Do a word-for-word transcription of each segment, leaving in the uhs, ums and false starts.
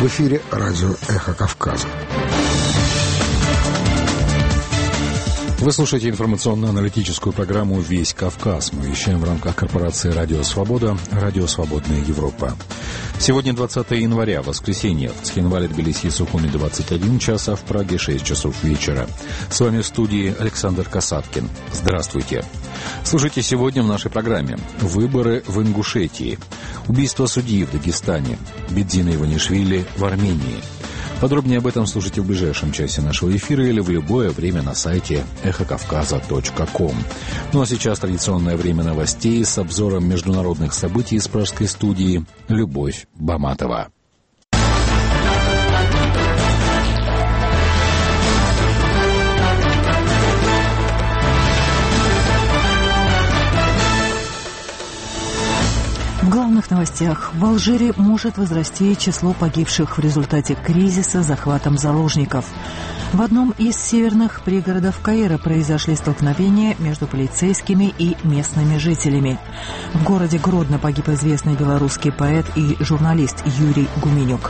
В эфире радио «Эхо Кавказа». Вы слушаете информационно-аналитическую программу «Весь Кавказ». Мы вещаем в рамках корпорации «Радио Свобода», «Радио Свободная Европа». Сегодня двадцатое января, воскресенье. В Цхинвале, Тбилиси и Сухуми двадцать один час, а в Праге шесть часов вечера. С вами в студии Александр Касаткин. Здравствуйте. Слушайте сегодня в нашей программе: выборы в Ингушетии, убийство судьи в Дагестане, Бедзина Иванишвили в Армении. Подробнее об этом слушайте в ближайшем часе нашего эфира или в любое время на сайте эхо кавказа точка ком. Ну а сейчас традиционное время новостей с обзором международных событий из пражской студии Любовь Баматова. В главных новостях. В Алжире может возрасти число погибших в результате кризиса захватом заложников. В одном из северных пригородов Каира произошли столкновения между полицейскими и местными жителями. В городе Гродно погиб известный белорусский поэт и журналист Юрий Гуменюк.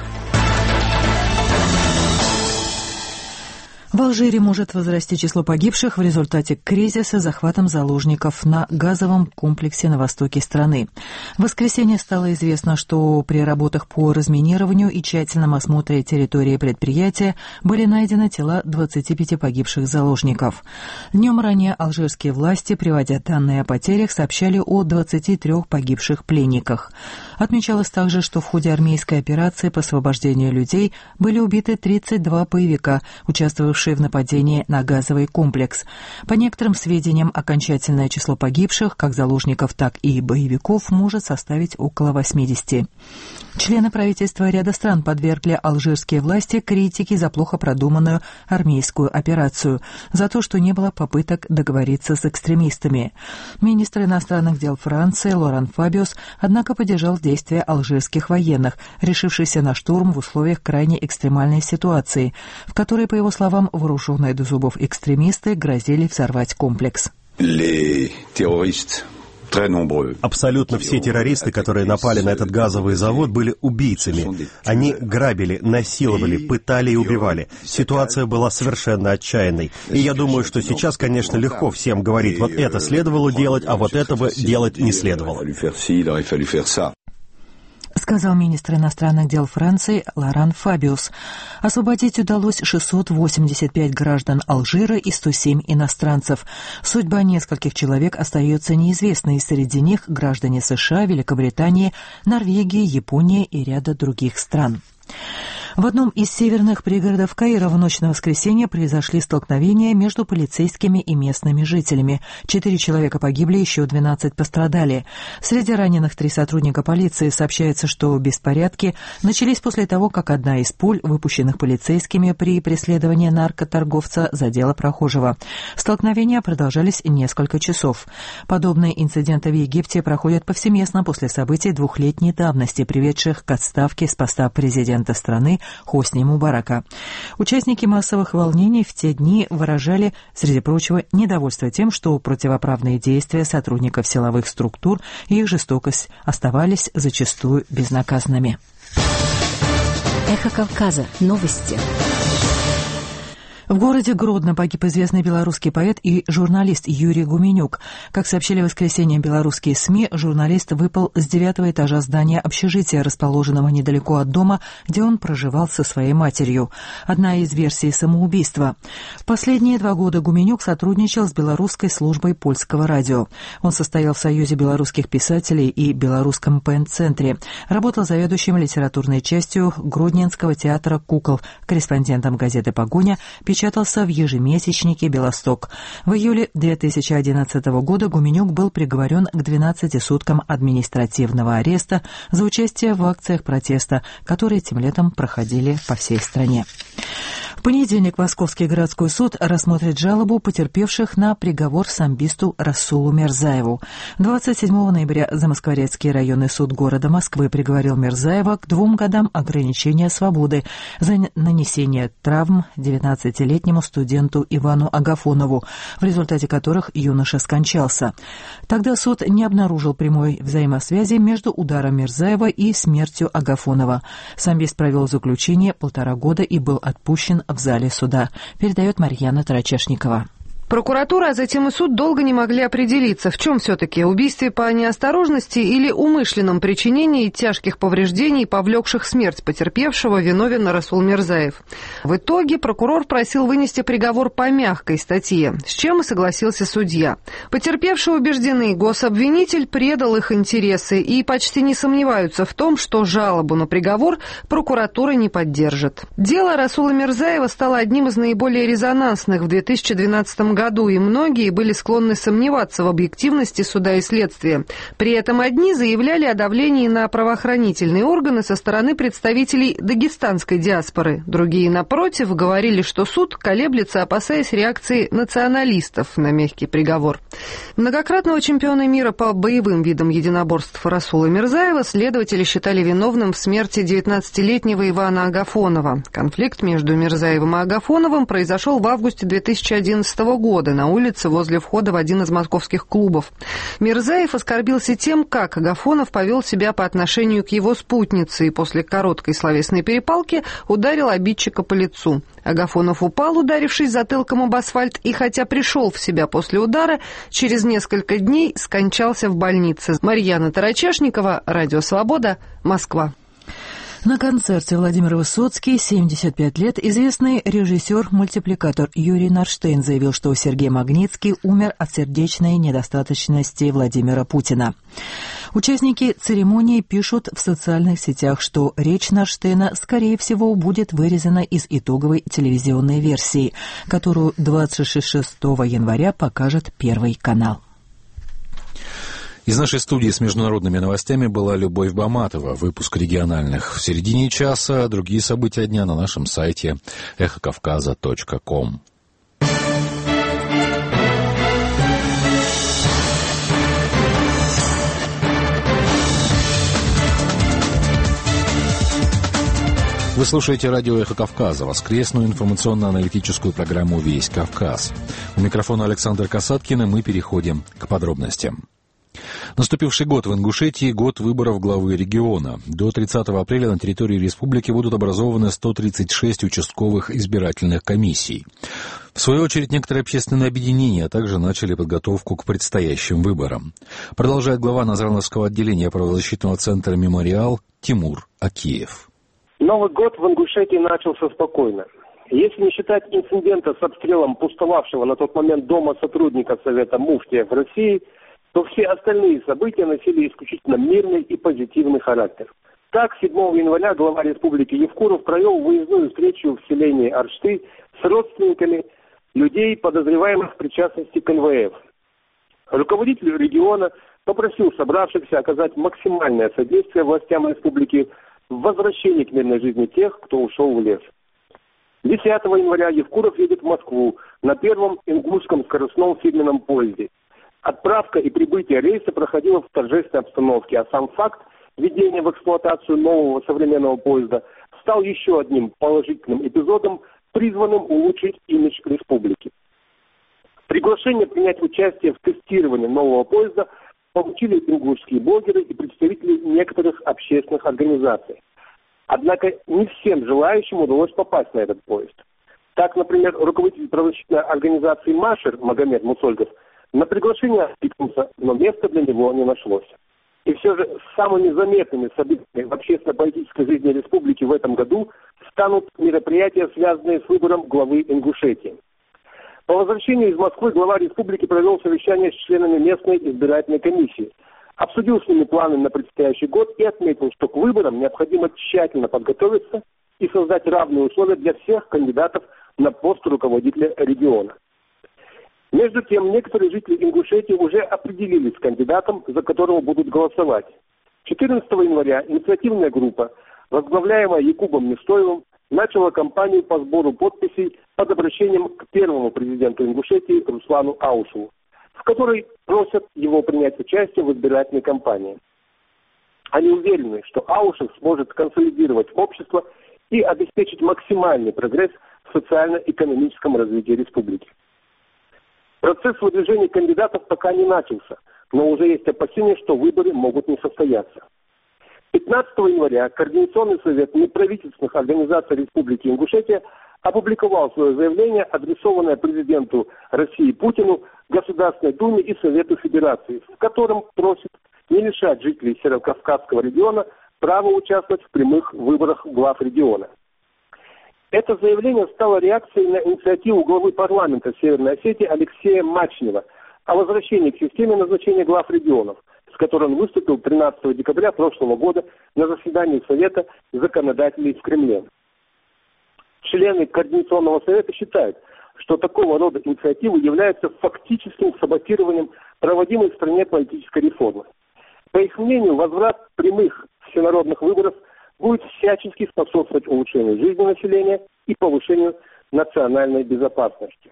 В Алжире может возрасти число погибших в результате кризиса захватом заложников на газовом комплексе на востоке страны. В воскресенье стало известно, что при работах по разминированию и тщательном осмотре территории предприятия были найдены тела двадцати пяти погибших заложников. Днем ранее алжирские власти, приводя данные о потерях, сообщали о двадцати трёх погибших пленниках. Отмечалось также, что в ходе армейской операции по освобождению людей были убиты тридцать два боевика, участвовавшие в нападении на газовый комплекс. По некоторым сведениям, окончательное число погибших, как заложников, так и боевиков, может составить около восьмидесяти. Члены правительства ряда стран подвергли алжирские власти критике за плохо продуманную армейскую операцию, за то, что не было попыток договориться с экстремистами. Министр иностранных дел Франции Лоран Фабиус, однако, поддержал действия алжирских военных, решившихся на штурм в условиях крайне экстремальной ситуации, в которой, по его словам, вооруженные до зубов экстремисты грозили взорвать комплекс. Абсолютно все террористы, которые напали на этот газовый завод, были убийцами. Они грабили, насиловали, пытали и убивали. Ситуация была совершенно отчаянной. И я думаю, что сейчас, конечно, легко всем говорить: вот это следовало делать, а вот этого делать не следовало. Сказал министр иностранных дел Франции Лоран Фабиус. Освободить удалось шестьсот восемьдесят пять граждан Алжира и сто семь иностранцев. Судьба нескольких человек остается неизвестной, среди них граждане США, Великобритании, Норвегии, Японии и ряда других стран. В одном из северных пригородов Каира в ночь на воскресенье произошли столкновения между полицейскими и местными жителями. Четыре человека погибли, еще двенадцать пострадали. Среди раненых три сотрудника полиции. Сообщается, что беспорядки начались после того, как одна из пуль, выпущенных полицейскими при преследовании наркоторговца, задела прохожего. Столкновения продолжались несколько часов. Подобные инциденты в Египте проходят повсеместно после событий двухлетней давности, приведших к отставке с поста президента страны Хосни Мубарака. Участники массовых волнений в те дни выражали, среди прочего, недовольство тем, что противоправные действия сотрудников силовых структур и их жестокость оставались зачастую безнаказанными. Эхо Кавказа. Новости. В городе Гродно погиб известный белорусский поэт и журналист Юрий Гуменюк. Как сообщили в воскресенье белорусские СМИ, журналист выпал с девятого этажа здания общежития, расположенного недалеко от дома, где он проживал со своей матерью. Одна из версий самоубийства. В последние два года Гуменюк сотрудничал с белорусской службой польского радио. Он состоял в Союзе белорусских писателей и Белорусском пен-центре. Работал заведующим литературной частью Гродненского театра кукол, корреспондентом газеты «Погоня», печатался в ежемесячнике «Белосток». В июле две тысячи одиннадцатого года Гуменюк был приговорен к двенадцати суткам административного ареста за участие в акциях протеста, которые тем летом проходили по всей стране. В понедельник Московский городской суд рассмотрит жалобу потерпевших на приговор самбисту Расулу Мирзаеву. двадцать седьмого ноября Замоскворецкий районный суд города Москвы приговорил Мирзаева к двум годам ограничения свободы за нанесение травм девятнадцатилетнему студенту Ивану Агафонову, в результате которых юноша скончался. Тогда суд не обнаружил прямой взаимосвязи между ударом Мирзаева и смертью Агафонова. Самбист провел заключение полтора года и был отпущен в зале суда, передает Марьяна Тарачешникова. Прокуратура, а затем и суд долго не могли определиться, в чем все-таки убийстве по неосторожности или умышленном причинении тяжких повреждений, повлекших смерть потерпевшего, виновен Расул Мирзаев. В итоге прокурор просил вынести приговор по мягкой статье, с чем и согласился судья. Потерпевшие убеждены, гособвинитель предал их интересы и почти не сомневаются в том, что жалобу на приговор прокуратура не поддержит. Дело Расула Мирзаева стало одним из наиболее резонансных в две тысячи двенадцатом году. году, и многие были склонны сомневаться в объективности суда и следствия. При этом одни заявляли о давлении на правоохранительные органы со стороны представителей дагестанской диаспоры. Другие, напротив, говорили, что суд колеблется, опасаясь реакции националистов на мягкий приговор. Многократного чемпиона мира по боевым видам единоборств Расула Мирзаева следователи считали виновным в смерти девятнадцатилетнего Ивана Агафонова. Конфликт между Мирзаевым и Агафоновым произошел в августе две тысячи одиннадцатого года. года на улице возле входа в один из московских клубов. Мирзаев оскорбился тем, как Агафонов повел себя по отношению к его спутнице и после короткой словесной перепалки ударил обидчика по лицу. Агафонов упал, ударившись затылком об асфальт, и хотя пришел в себя после удара, через несколько дней скончался в больнице. Марьяна Тарачешникова, Радио Свобода, Москва. На концерте Владимир Высоцкий, семьдесят пять лет, известный режиссер-мультипликатор Юрий Нарштейн заявил, что Сергей Магнитский умер от сердечной недостаточности Владимира Путина. Участники церемонии пишут в социальных сетях, что речь Нарштейна, скорее всего, будет вырезана из итоговой телевизионной версии, которую двадцать шестого января покажет Первый канал. Из нашей студии с международными новостями была Любовь Баматова. Выпуск региональных в середине часа. Другие события дня на нашем сайте эхо кавказа точка ком. Вы слушаете радио «Эхо Кавказа», воскресную информационно-аналитическую программу «Весь Кавказ». У микрофона Александр Касаткин, и мы переходим к подробностям. Наступивший год в Ингушетии – год выборов главы региона. До тридцатого апреля на территории республики будут образованы сто тридцать шесть участковых избирательных комиссий. В свою очередь, некоторые общественные объединения также начали подготовку к предстоящим выборам. Продолжает глава Назрановского отделения правозащитного центра «Мемориал» Тимур Акиев. Новый год в Ингушетии начался спокойно. Если не считать инцидента с обстрелом пустовавшего на тот момент дома сотрудника Совета муфтиев России, то все остальные события носили исключительно мирный и позитивный характер. Так, седьмого января глава республики Евкуров провел выездную встречу в селении Аршты с родственниками людей, подозреваемых в причастности к эн вэ эф. Руководитель региона попросил собравшихся оказать максимальное содействие властям республики в возвращении к мирной жизни тех, кто ушел в лес. десятого января Евкуров едет в Москву на первом ингушском скоростном фирменном поезде. Отправка и прибытие рейса проходило в торжественной обстановке, а сам факт введения в эксплуатацию нового современного поезда стал еще одним положительным эпизодом, призванным улучшить имидж республики. Приглашение принять участие в тестировании нового поезда получили ингушские блогеры и представители некоторых общественных организаций. Однако не всем желающим удалось попасть на этот поезд. Так, например, руководитель правозащитной организации «Машер» Магомед Мусольгов на приглашение откликнулся, но места для него не нашлось. И все же самыми заметными событиями в общественно-политической жизни республики в этом году станут мероприятия, связанные с выбором главы Ингушетии. По возвращению из Москвы глава республики провел совещание с членами местной избирательной комиссии, обсудил с ними планы на предстоящий год и отметил, что к выборам необходимо тщательно подготовиться и создать равные условия для всех кандидатов на пост руководителя региона. Между тем, некоторые жители Ингушетии уже определились с кандидатом, за которого будут голосовать. четырнадцатого января инициативная группа, возглавляемая Якубом Нестоевым, начало кампанию по сбору подписей под обращением к первому президенту Ингушетии Руслану Аушеву, в которой просят его принять участие в избирательной кампании. Они уверены, что Аушев сможет консолидировать общество и обеспечить максимальный прогресс в социально-экономическом развитии республики. Процесс выдвижения кандидатов пока не начался, но уже есть опасения, что выборы могут не состояться. пятнадцатого января Координационный совет неправительственных организаций Республики Ингушетия опубликовал свое заявление, адресованное президенту России Путину, Государственной Думе и Совету Федерации, в котором просит не лишать жителей Северокавказского региона права участвовать в прямых выборах глав региона. Это заявление стало реакцией на инициативу главы парламента Северной Осетии Алексея Мачнева о возвращении к системе назначения глав регионов, с которой он выступил тринадцатого декабря прошлого года на заседании Совета законодателей в Кремле. Члены Координационного совета считают, что такого рода инициативы являются фактическим саботированием проводимой в стране политической реформы. По их мнению, возврат прямых всенародных выборов будет всячески способствовать улучшению жизни населения и повышению национальной безопасности.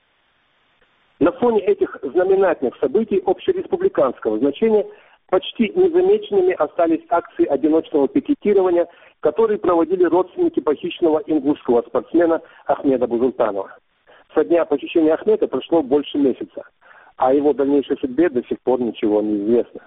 На фоне этих знаменательных событий общереспубликанского значения почти незамеченными остались акции одиночного пикетирования, которые проводили родственники похищенного ингушского спортсмена Ахмеда Бузултанова. Со дня похищения Ахмеда прошло больше месяца, а о его дальнейшей судьбе до сих пор ничего не известно.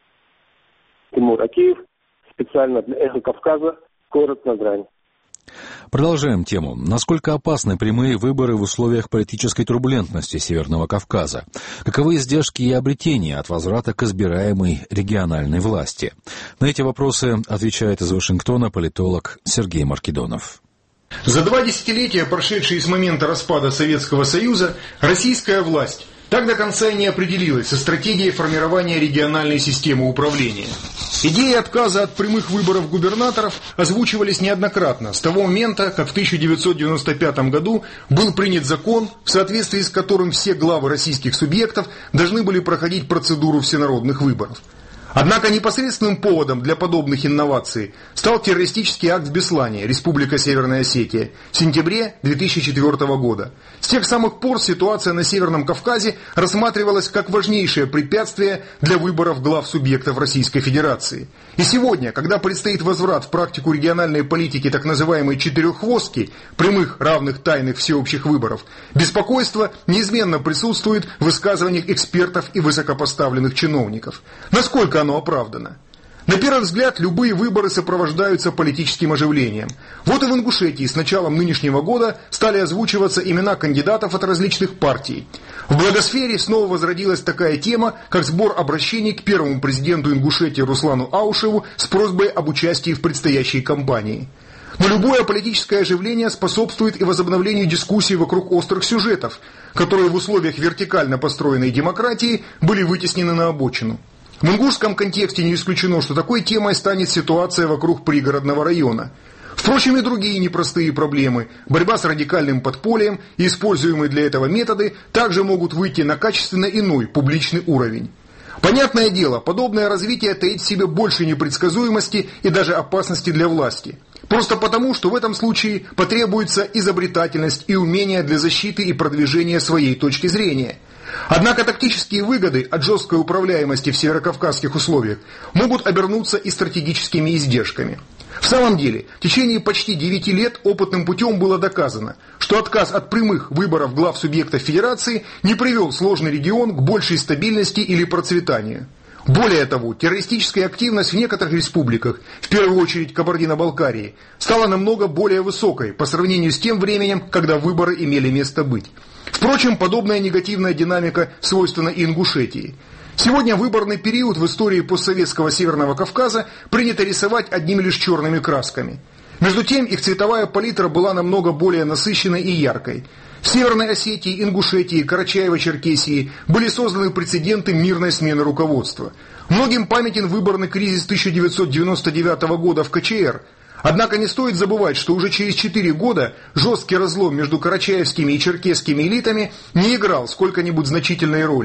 Тимур Акиев, специально для «Эхо Кавказа», город Назрань. Продолжаем тему. Насколько опасны прямые выборы в условиях политической турбулентности Северного Кавказа? Каковы издержки и обретения от возврата к избираемой региональной власти? На эти вопросы отвечает из Вашингтона политолог Сергей Маркедонов. За два десятилетия, прошедшие с момента распада Советского Союза, российская власть так до конца и не определилась со стратегией формирования региональной системы управления. Идеи отказа от прямых выборов губернаторов озвучивались неоднократно, с того момента, как в тысяча девятьсот девяносто пятом году был принят закон, в соответствии с которым все главы российских субъектов должны были проходить процедуру всенародных выборов. Однако непосредственным поводом для подобных инноваций стал террористический акт в Беслане, Республика Северная Осетия, в сентябре две тысячи четвёртого года. С тех самых пор ситуация на Северном Кавказе рассматривалась как важнейшее препятствие для выборов глав субъектов Российской Федерации. И сегодня, когда предстоит возврат в практику региональной политики так называемой четыреххвостки, прямых, равных, тайных, всеобщих выборов, беспокойство неизменно присутствует в высказываниях экспертов и высокопоставленных чиновников. Насколько оно оправдано? На первый взгляд, любые выборы сопровождаются политическим оживлением. Вот и в Ингушетии с началом нынешнего года стали озвучиваться имена кандидатов от различных партий. В благосфере снова возродилась такая тема, как сбор обращений к первому президенту Ингушетии Руслану Аушеву с просьбой об участии в предстоящей кампании. Но любое политическое оживление способствует и возобновлению дискуссий вокруг острых сюжетов, которые в условиях вертикально построенной демократии были вытеснены на обочину. В ингушском контексте не исключено, что такой темой станет ситуация вокруг пригородного района. Впрочем, и другие непростые проблемы, борьба с радикальным подпольем и используемые для этого методы также могут выйти на качественно иной публичный уровень. Понятное дело, подобное развитие таит в себе больше непредсказуемости и даже опасности для власти. Просто потому, что в этом случае потребуется изобретательность и умение для защиты и продвижения своей точки зрения. Однако тактические выгоды от жесткой управляемости в северокавказских условиях могут обернуться и стратегическими издержками. В самом деле, в течение почти девяти лет опытным путем было доказано, что отказ от прямых выборов глав субъектов Федерации не привел сложный регион к большей стабильности или процветанию. Более того, террористическая активность в некоторых республиках, в первую очередь Кабардино-Балкарии, стала намного более высокой по сравнению с тем временем, когда выборы имели место быть. Впрочем, подобная негативная динамика свойственна и Ингушетии. Сегодня выборный период в истории постсоветского Северного Кавказа принято рисовать одними лишь черными красками. Между тем, их цветовая палитра была намного более насыщенной и яркой. В Северной Осетии, Ингушетии, Карачаево-Черкесии были созданы прецеденты мирной смены руководства. Многим памятен выборный кризис тысяча девятьсот девяносто девятого года в ка че эр. Однако не стоит забывать, что уже через четыре года жесткий разлом между карачаевскими и черкесскими элитами не играл сколько-нибудь значительной роли.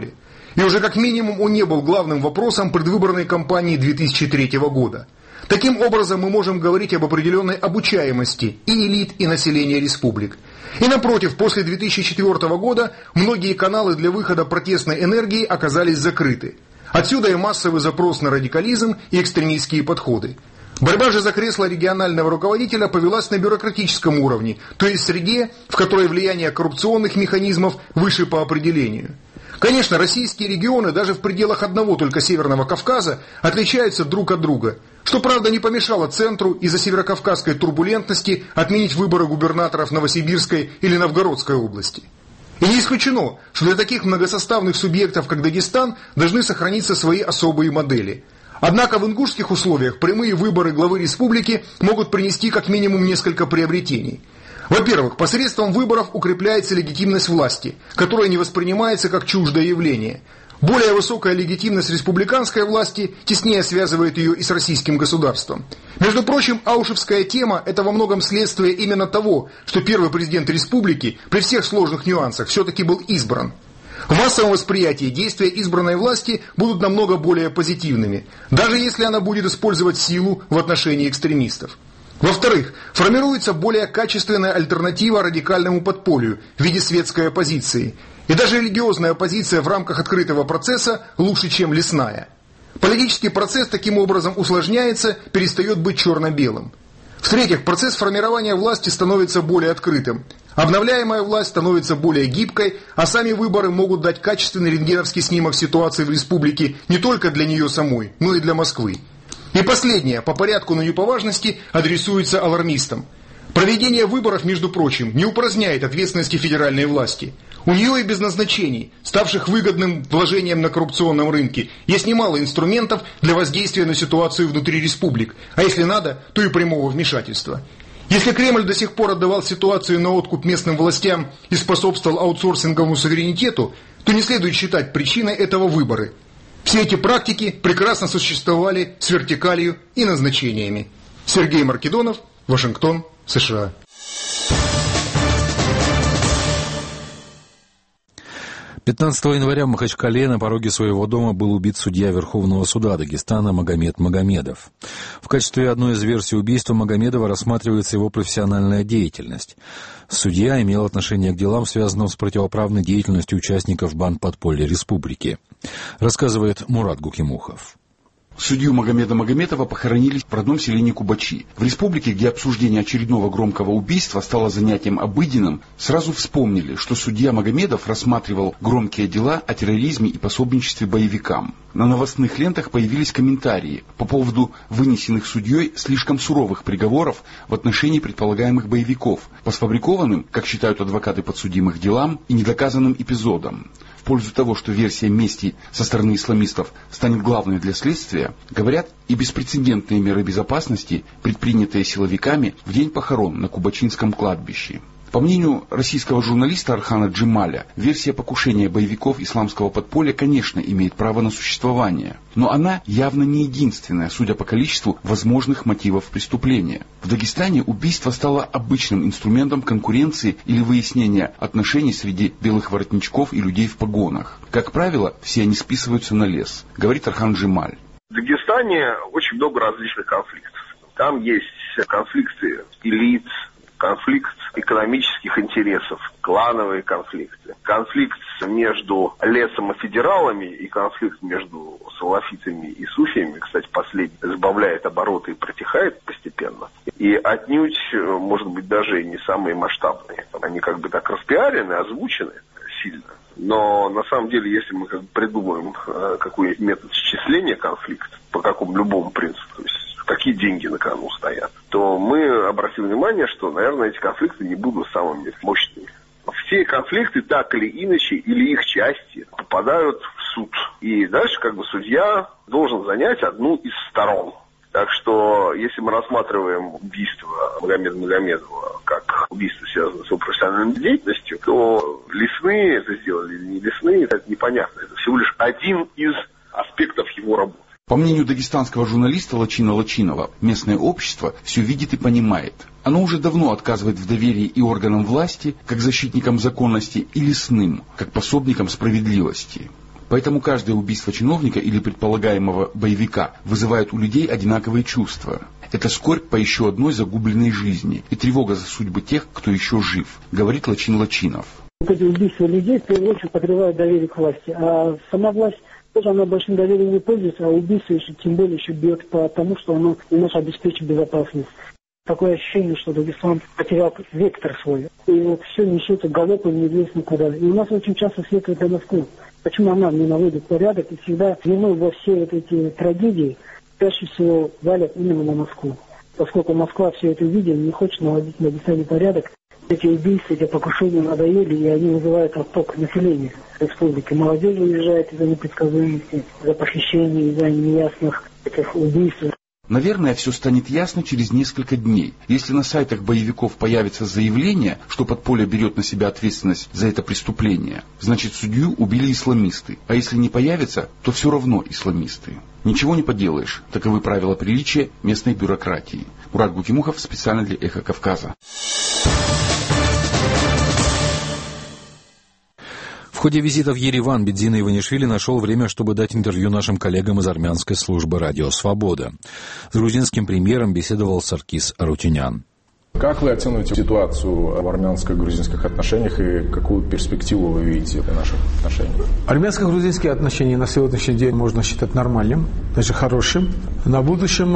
И уже как минимум он не был главным вопросом предвыборной кампании две тысячи третьего года. Таким образом, мы можем говорить об определенной обучаемости и элит, и населения республик. И напротив, после две тысячи четвёртого года многие каналы для выхода протестной энергии оказались закрыты. Отсюда и массовый запрос на радикализм и экстремистские подходы. Борьба же за кресло регионального руководителя повелась на бюрократическом уровне, то есть среде, в которой влияние коррупционных механизмов выше по определению. Конечно, российские регионы даже в пределах одного только Северного Кавказа отличаются друг от друга, что, правда, не помешало центру из-за северокавказской турбулентности отменить выборы губернаторов Новосибирской или Новгородской области. И не исключено, что для таких многосоставных субъектов, как Дагестан, должны сохраниться свои особые модели. Однако в ингушских условиях прямые выборы главы республики могут принести как минимум несколько приобретений. Во-первых, посредством выборов укрепляется легитимность власти, которая не воспринимается как чуждое явление. Более высокая легитимность республиканской власти теснее связывает ее и с российским государством. Между прочим, аушевская тема – это во многом следствие именно того, что первый президент республики при всех сложных нюансах все-таки был избран. В массовом восприятии действия избранной власти будут намного более позитивными, даже если она будет использовать силу в отношении экстремистов. Во-вторых, формируется более качественная альтернатива радикальному подполью в виде светской оппозиции. И даже религиозная оппозиция в рамках открытого процесса лучше, чем лесная. Политический процесс таким образом усложняется, перестает быть черно-белым. В-третьих, процесс формирования власти становится более открытым. Обновляемая власть становится более гибкой, а сами выборы могут дать качественный рентгеновский снимок ситуации в республике не только для нее самой, но и для Москвы. И последнее, по порядку, но не по важности, адресуется алармистам. Проведение выборов, между прочим, не упраздняет ответственности федеральной власти. У нее и без назначений, ставших выгодным вложением на коррупционном рынке, есть немало инструментов для воздействия на ситуацию внутри республик, а если надо, то и прямого вмешательства. Если Кремль до сих пор отдавал ситуацию на откуп местным властям и способствовал аутсорсинговому суверенитету, то не следует считать причиной этого выборы. Все эти практики прекрасно существовали с вертикалью и назначениями. Сергей Маркедонов, Вашингтон, США. пятнадцатого января в Махачкале на пороге своего дома был убит судья Верховного суда Дагестана Магомед Магомедов. В качестве одной из версий убийства Магомедова рассматривается его профессиональная деятельность. Судья имел отношение к делам, связанным с противоправной деятельностью участников банд подполья республики. Рассказывает Мурат Гукимухов. Судью Магомеда Магомедова похоронили в родном селении Кубачи. В республике, где обсуждение очередного громкого убийства стало занятием обыденным, сразу вспомнили, что судья Магомедов рассматривал громкие дела о терроризме и пособничестве боевикам. На новостных лентах появились комментарии по поводу вынесенных судьей слишком суровых приговоров в отношении предполагаемых боевиков по сфабрикованным, как считают адвокаты подсудимых, делам и недоказанным эпизодам. В пользу того, что версия мести со стороны исламистов станет главной для следствия, говорят и беспрецедентные меры безопасности, предпринятые силовиками в день похорон на Кубачинском кладбище. По мнению российского журналиста Архана Джемаля, версия покушения боевиков исламского подполья, конечно, имеет право на существование, но она явно не единственная, судя по количеству возможных мотивов преступления. В Дагестане убийство стало обычным инструментом конкуренции или выяснения отношений среди белых воротничков и людей в погонах. Как правило, все они списываются на лес, говорит Архан Джемаль. В Дагестане очень много различных конфликтов. Там есть конфликты элит, конфликт экономических интересов, клановые конфликты, конфликт между лесом и федералами и конфликт между салафитами и суфиями, кстати, последний сбавляет обороты и протихает постепенно, и отнюдь, может быть, даже и не самые масштабные. Они как бы так распиарены, озвучены сильно. Но на самом деле, если мы как бы придумаем какой-нибудь метод счисления конфликта, по какому любому принципу, то есть какие деньги на кону стоят, то мы обратим внимание, что, наверное, эти конфликты не будут самыми мощными. Все конфликты так или иначе, или их части, попадают в суд. И дальше как бы судья должен занять одну из сторон. Так что, если мы рассматриваем убийство Магомеда Магомедова как убийство, связанное с его профессиональной деятельностью, то лесные это сделали или не лесные, это непонятно. Это всего лишь один из аспектов его работы. По мнению дагестанского журналиста Лачина Лачинова, местное общество все видит и понимает. Оно уже давно отказывает в доверии и органам власти, как защитникам законности, и лесным, как пособникам справедливости. Поэтому каждое убийство чиновника или предполагаемого боевика вызывает у людей одинаковые чувства. Это скорбь по еще одной загубленной жизни и тревога за судьбы тех, кто еще жив, говорит Лачин Лачинов. Вот эти убийства людей в первую очередь подрывают доверие к власти, а сама власть тоже она большим доверием не пользуется, а убийство еще тем более еще бьет по тому, что оно не может обеспечить безопасность. Такое ощущение, что Дагестан потерял вектор свой. И вот все несется галопом неизвестно куда. И у нас очень часто следует на Москву. Почему она не наводит порядок и всегда вину во все вот эти трагедии чаще всего валят именно на Москву. Поскольку Москва все это видит, не хочет наводить на Дагестане порядок, эти убийства, эти покушения надоели, и они вызывают отток населения республики. Молодежь уезжает из-за непредсказуемости, из-за похищений, из-за неясных этих убийств. Наверное, все станет ясно через несколько дней. Если на сайтах боевиков появится заявление, что подполье берет на себя ответственность за это преступление, значит судью убили исламисты. А если не появится, то все равно исламисты. Ничего не поделаешь. Таковы правила приличия местной бюрократии. Мурат Гукимухов специально для «Эхо Кавказа». В ходе визита в Ереван Бедзина Иванишвили нашел время, чтобы дать интервью нашим коллегам из армянской службы «Радио Свобода». С грузинским премьером беседовал Саркис Арутюнян. Как вы оцениваете ситуацию в армянско-грузинских отношениях и какую перспективу вы видите для наших отношений? Армянско-грузинские отношения на сегодняшний день можно считать нормальным, даже хорошим. На будущем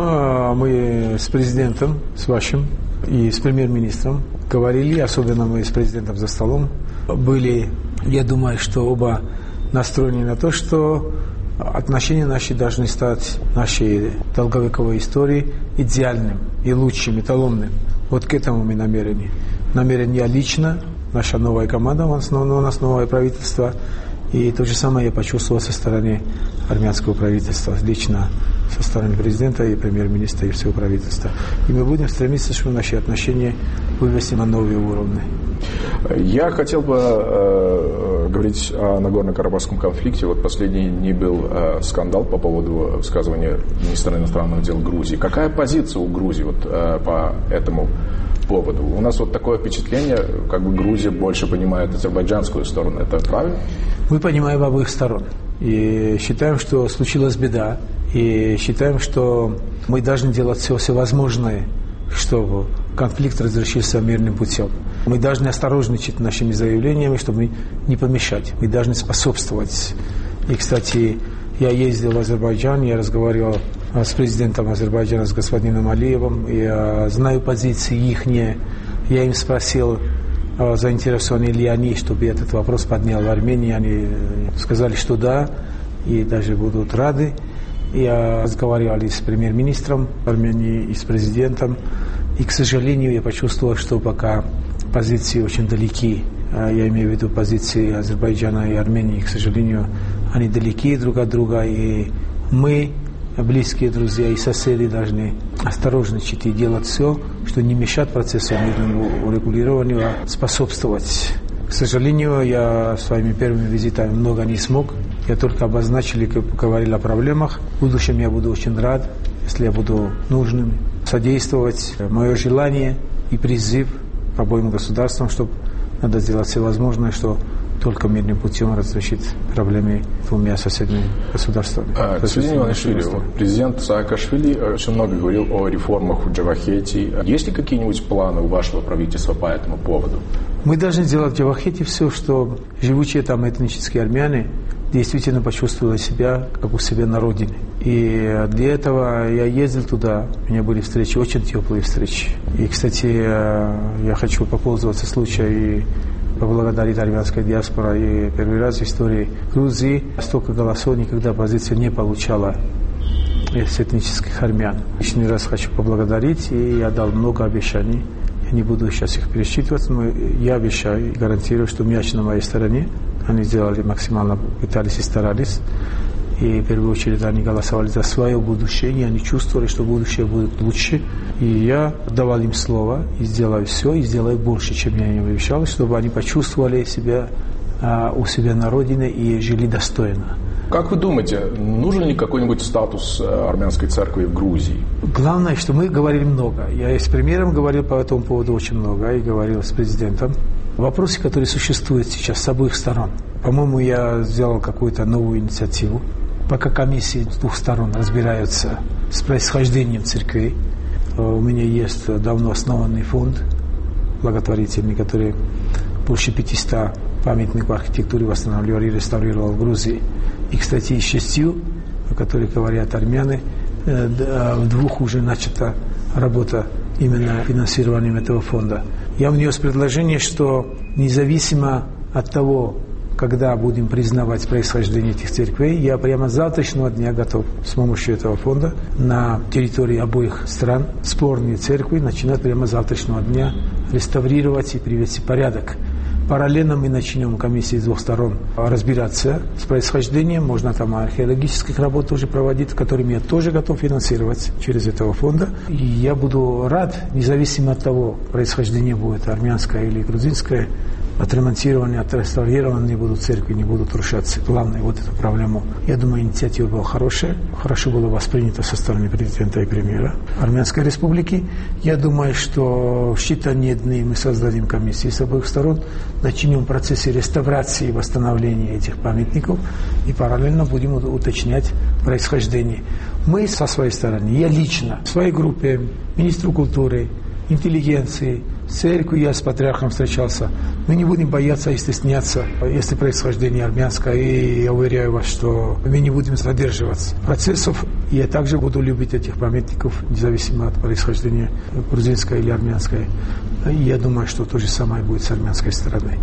мы с президентом, с вашим и с премьер-министром говорили, особенно мы с президентом за столом, были, я думаю, что оба настроены на то, что отношения наши должны стать нашей долговековой историей идеальным и лучшим, эталонным. Вот к этому мы намерены. Намерен я лично, наша новая команда, у нас, у нас новое правительство. И то же самое я почувствовал со стороны армянского правительства, лично со стороны президента и премьер-министра и всего правительства. И мы будем стремиться, чтобы наши отношения вывести на новые уровни. Я хотел бы э, говорить о Нагорно-Карабахском конфликте. Вот последний дни был э, скандал по поводу высказывания министра иностранных дел Грузии. Какая позиция у Грузии вот, э, по этому поводу? У нас вот такое впечатление, как бы Грузия больше понимает азербайджанскую сторону. Это правильно? Мы понимаем обеих сторон. И считаем, что случилась беда. И считаем, что мы должны делать все, все возможное, чтобы конфликт разрешился мирным путем. Мы должны осторожничать нашими заявлениями, чтобы не помешать. Мы должны способствовать. И, кстати, я ездил в Азербайджан, я разговаривал с президентом Азербайджана, с господином Алиевым. Я знаю позиции их. Я им спросил, заинтересованы ли они, чтобы этот вопрос поднял в Армении. Они сказали, что да, и даже будут рады. Я разговаривал и с премьер-министром Армении, и с президентом. И, к сожалению, я почувствовал, что пока позиции очень далеки. Я имею в виду позиции Азербайджана и Армении. К сожалению, они далеки друг от друга. И мы, близкие друзья и соседи, должны осторожничать и делать все, что не мешает процессу мирному урегулированию, а способствовать. К сожалению, я своими первыми визитами много не смог. Я только обозначил и говорил о проблемах. В будущем я буду очень рад, если я буду нужным, содействовать. Мое желание и призыв к обоим государствам, чтобы надо сделать все возможное, что только мирным путем разрешить проблемы двумя соседними государствами. А, Господин Иванишвили, президент Саакашвили очень много говорил о реформах в Джавахете. Есть ли какие-нибудь планы у вашего правительства по этому поводу? Мы должны сделать в Джавахете все, что живущие там этнические армяне действительно почувствовали себя, как у себя на родине. И для этого я ездил туда, у меня были встречи, очень теплые встречи. И, кстати, я хочу попользоваться случаем и поблагодарить армянская диаспора. И первый раз в истории Грузии столько голосов никогда оппозиция не получала из этнических армян. Лишний раз хочу поблагодарить, и я дал много обещаний. Я не буду сейчас их пересчитывать, но я обещаю и гарантирую, что мяч на моей стороне. Они сделали максимально, пытались и старались. И в первую очередь они голосовали за свое будущее, и они чувствовали, что будущее будет лучше. И я давал им слово, и сделаю все, и сделаю больше, чем я им обещал, чтобы они почувствовали себя а, у себя на родине и жили достойно. Как вы думаете, нужен ли какой-нибудь статус армянской церкви в Грузии? Главное, что мы говорили много. Я и с премьером говорил по этому поводу очень много, и говорил с президентом. вопросы, которые существуют сейчас с обоих сторон. По-моему, я сделал какую-то новую инициативу. Пока комиссии с двух сторон разбираются с происхождением церквей, у меня есть давно основанный фонд благотворительный, который больше пятисот памятников архитектуры восстанавливал и реставрировал в Грузии. И, кстати, из шестью, о которых говорят армяне, в двух уже начата работа именно финансированием этого фонда. Я внес предложение, что независимо от того, когда будем признавать происхождение этих церквей, я прямо с завтрашнего дня готов с помощью этого фонда на территории обоих стран спорные церкви начинать прямо с завтрашнего дня реставрировать и привести в порядок. Параллельно мы начнем комиссии с двух сторон разбираться с происхождением. Можно там археологических работ тоже проводить, которыми я тоже готов финансировать через этого фонда. И я буду рад, независимо от того, происхождение будет армянское или грузинское, отремонтированы, отреставрированы будут церкви, не будут рушаться. Главное, вот эту проблему. Я думаю, инициатива была хорошая, хорошо была воспринята со стороны президента и премьера Армянской Республики. Я думаю, что в считанные дни мы создадим комиссии с обоих сторон, начнем в процессе реставрации и восстановления этих памятников и параллельно будем уточнять происхождение. Мы со своей стороны, я лично, в своей группе, министру культуры, интеллигенции, церкви, я с патриархом встречался. Мы не будем бояться и стесняться, если происхождение армянское, и я уверяю вас, что мы не будем задерживаться процессов. И я также буду любить этих памятников, независимо от происхождения грузинское или армянское. И я думаю, что то же самое будет с армянской стороны.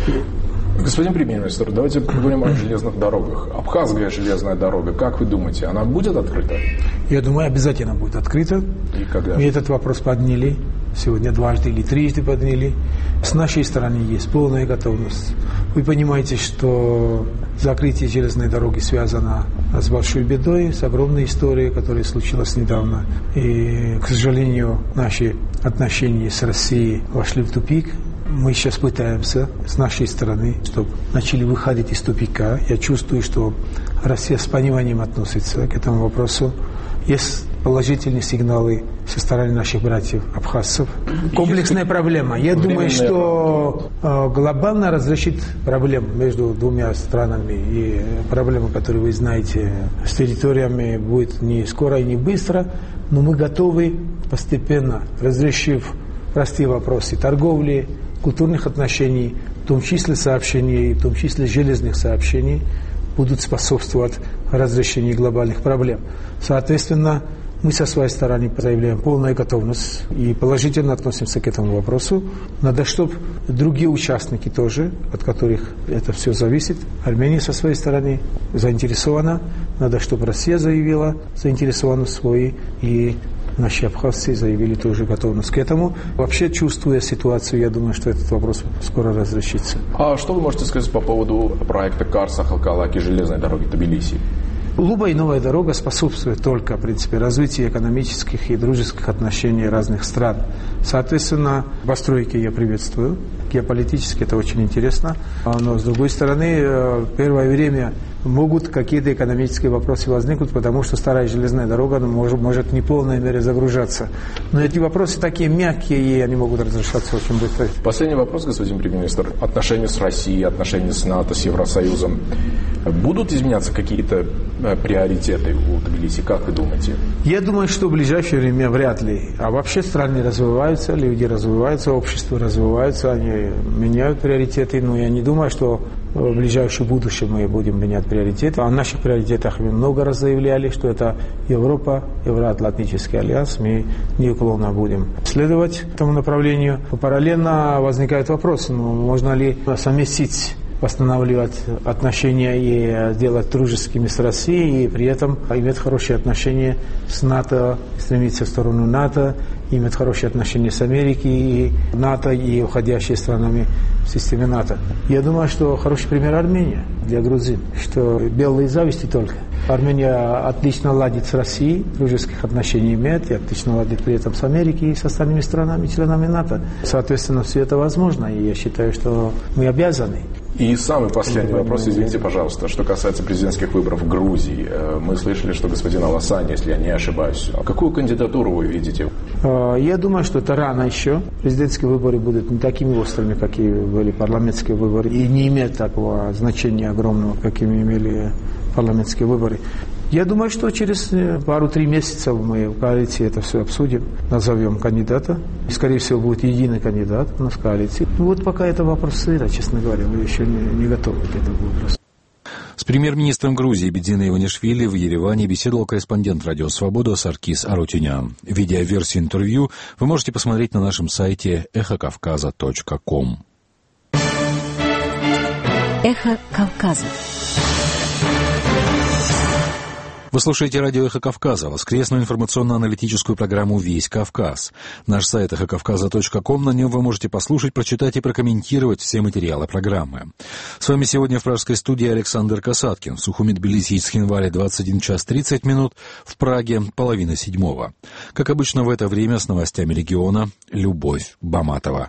Господин премьер-министр, давайте поговорим о железных дорогах. Абхазская железная дорога, как вы думаете, она будет открыта? Я думаю, обязательно будет открыта. И когда? Мы этот вопрос подняли. Сегодня дважды или трижды подняли. С нашей стороны есть полная готовность. Вы понимаете, что закрытие железной дороги связано с большой бедой, с огромной историей, которая случилась недавно. И, к сожалению, наши отношения с Россией вошли в тупик. Мы сейчас пытаемся с нашей стороны, чтобы начали выходить из тупика. Я чувствую, что Россия с пониманием относится к этому вопросу. Есть положительные сигналы со стороны наших братьев абхазцев. Комплексная проблема. Я думаю, что глобально разрешит проблему между двумя странами. И проблема, которую вы знаете, с территориями будет не скоро и не быстро, но мы готовы постепенно, разрешив простые вопросы торговли, культурных отношений, в том числе сообщений, в том числе железных сообщений, будут способствовать разрешению глобальных проблем. Соответственно, мы со своей стороны проявляем полную готовность и положительно относимся к этому вопросу. Надо, чтобы другие участники тоже, от которых это все зависит, Армения со своей стороны заинтересована. Надо, чтобы Россия заявила заинтересованность свою, и наши абхазцы заявили тоже готовность к этому. Вообще, чувствуя ситуацию, я думаю, что этот вопрос скоро разрешится. А что вы можете сказать по поводу проекта Карс-Ахалкалаки железной дороги Тбилиси? Любая новая дорога способствует только, в принципе, развитию экономических и дружеских отношений разных стран. Соответственно, постройки я приветствую. Геополитически это очень интересно. Но, с другой стороны, в первое время могут какие-то экономические вопросы возникнуть, потому что старая железная дорога может, может в неполной мере загружаться. Но эти вопросы такие мягкие, и они могут разрешаться очень быстро. Последний вопрос, господин премьер-министр. Отношения с Россией, отношения с НАТО, с Евросоюзом. Будут изменяться какие-то приоритеты у Тбилиси, как вы думаете? Я думаю, что в ближайшее время вряд ли. А вообще страны развиваются, люди развиваются, общество развивается, они меняют приоритеты. Но я не думаю, что в ближайшем будущем мы будем менять приоритеты. О наших приоритетах мы много раз заявляли, что это Европа, Евроатлантический альянс. Мы неуклонно будем следовать этому направлению. Параллельно возникают вопросы, ну, можно ли совместить, восстанавливать отношения и делать дружескими с Россией, и при этом иметь хорошие отношения с НАТО, стремиться в сторону НАТО, иметь хорошие отношения с Америкой и НАТО, и уходящими странами в системе НАТО. Я думаю, что хороший пример Армения для грузин, что белые зависти только. Армения отлично ладит с Россией, дружеских отношений имеет, и отлично ладит при этом с Америкой и с остальными странами, членами НАТО. Соответственно, все это возможно, и я считаю, что мы обязаны И самый последний вопрос, извините, пожалуйста, что касается президентских выборов в Грузии. Мы слышали, что господин Аласан, если я не ошибаюсь, какую кандидатуру вы видите? Я думаю, что это рано еще. Президентские выборы будут не такими острыми, какие были парламентские выборы, и не имеют такого значения огромного, какими имели парламентские выборы. Я думаю, что через пару-три месяца мы в коалиции это все обсудим, назовем кандидата. Скорее всего, будет единый кандидат у нас в коалиции. Ну вот пока это вопрос сыра, честно говоря, мы еще не, не готовы к этому вопросу. С премьер-министром Грузии Бедзиной Иванишвили в Ереване беседовал корреспондент «Радио Свобода» Саркис Арутюнян. Видеоверсию интервью вы можете посмотреть на нашем сайте эхо кавказа точка ком. Эхо Кавказа. Вы слушаете радио «Эхо Кавказа», воскресную информационно-аналитическую программу «Весь Кавказ». Наш сайт эхо кавказа точка ком, на нем вы можете послушать, прочитать и прокомментировать все материалы программы. С вами сегодня в пражской студии Александр Касаткин. В Сухуми Тбилиси и Цхинвале двадцать один час тридцать минут, в Праге половина седьмого. Как обычно в это время с новостями региона Любовь Баматова.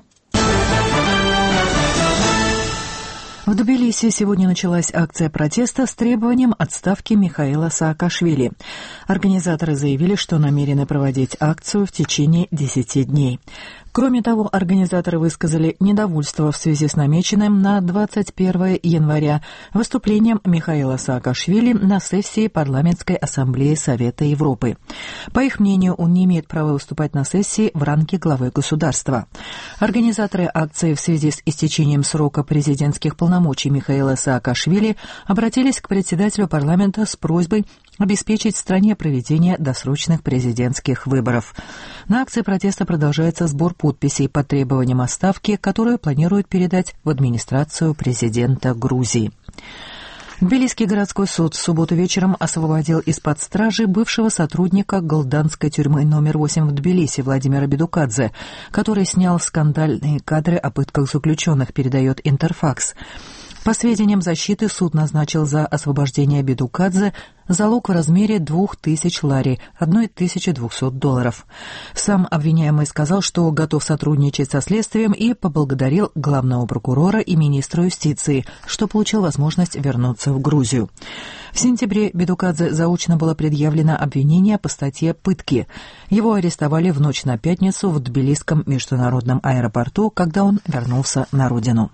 В Тбилиси сегодня началась акция протеста с требованием отставки Михаила Саакашвили. Организаторы заявили, что намерены проводить акцию в течение десяти дней. Кроме того, организаторы высказали недовольство в связи с намеченным на двадцать первое января выступлением Михаила Саакашвили на сессии Парламентской ассамблеи Совета Европы. По их мнению, он не имеет права выступать на сессии в ранге главы государства. Организаторы акции в связи с истечением срока президентских полномочий Михаила Саакашвили обратились к председателю парламента с просьбой обеспечить стране проведение досрочных президентских выборов. На акции протеста продолжается сбор подписей по требованиям отставки, которую планируют передать в администрацию президента Грузии. Тбилисский городской суд в субботу вечером освободил из-под стражи бывшего сотрудника голданской тюрьмы номер восемь в Тбилиси Владимира Бедукадзе, который снял скандальные кадры о пытках заключенных, передает Интерфакс. По сведениям защиты, суд назначил за освобождение Бедукадзе залог в размере двух тысяч лари, тысячи двухсот долларов. Сам обвиняемый сказал, что готов сотрудничать со следствием, и поблагодарил главного прокурора и министра юстиции, что получил возможность вернуться в Грузию. В сентябре Бедукадзе заочно было предъявлено обвинение по статье «Пытки». Его арестовали в ночь на пятницу в Тбилисском международном аэропорту, когда он вернулся на родину.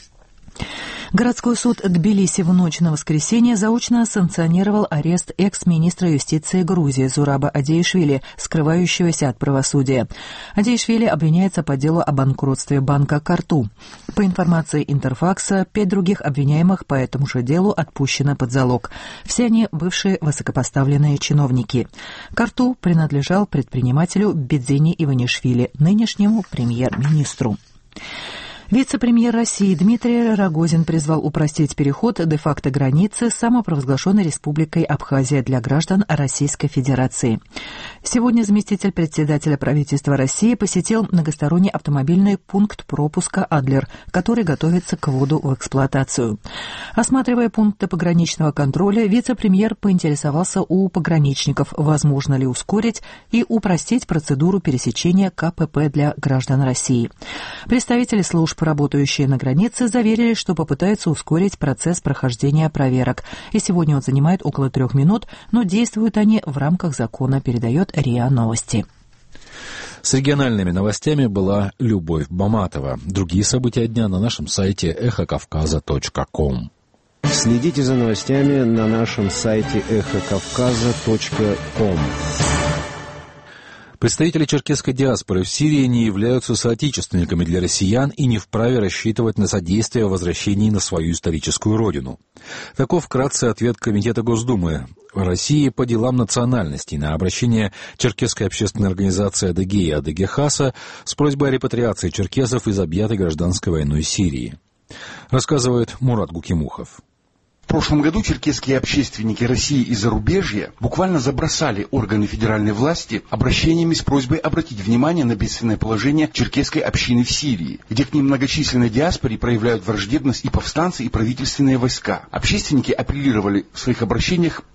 Городской суд Тбилиси в ночь на воскресенье заочно санкционировал арест экс-министра юстиции Грузии Зураба Адеишвили, скрывающегося от правосудия. Адеишвили обвиняется по делу о банкротстве банка «Карту». По информации Интерфакса, пять других обвиняемых по этому же делу отпущены под залог. Все они бывшие высокопоставленные чиновники. «Карту» принадлежал предпринимателю Бедзине Иванишвили, нынешнему премьер-министру. Вице-премьер России Дмитрий Рогозин призвал упростить переход де-факто границы с самопровозглашенной республикой Абхазия для граждан Российской Федерации. Сегодня заместитель председателя правительства России посетил многосторонний автомобильный пункт пропуска «Адлер», который готовится к вводу в эксплуатацию. Осматривая пункты пограничного контроля, вице-премьер поинтересовался у пограничников, возможно ли ускорить и упростить процедуру пересечения ка пэ пэ для граждан России. Представители служб, работающие на границе, заверили, что попытаются ускорить процесс прохождения проверок. И сегодня он занимает около трех минут, но действуют они в рамках закона, передает РИА Новости. С региональными новостями была Любовь Баматова. Другие события дня на нашем сайте эхо кавказа точка ком. Следите за новостями на нашем сайте эхо кавказа точка ком. Представители черкесской диаспоры в Сирии не являются соотечественниками для россиян и не вправе рассчитывать на содействие в возвращении на свою историческую родину. Таков вкратце ответ Комитета Госдумы России по делам национальностей на обращение черкесской общественной организации «Адыгея» и «Адыгехаса» с просьбой о репатриации черкесов из объятой гражданской войной Сирии. Рассказывает Мурат Гукимухов. В прошлом году черкесские общественники России и зарубежья буквально забросали органы федеральной власти обращениями с просьбой обратить внимание на бедственное положение черкесской общины в Сирии, где к ним многочисленной диаспоре проявляют враждебность и повстанцы, и правительственные войска. Общественники апеллировали в своих обращениях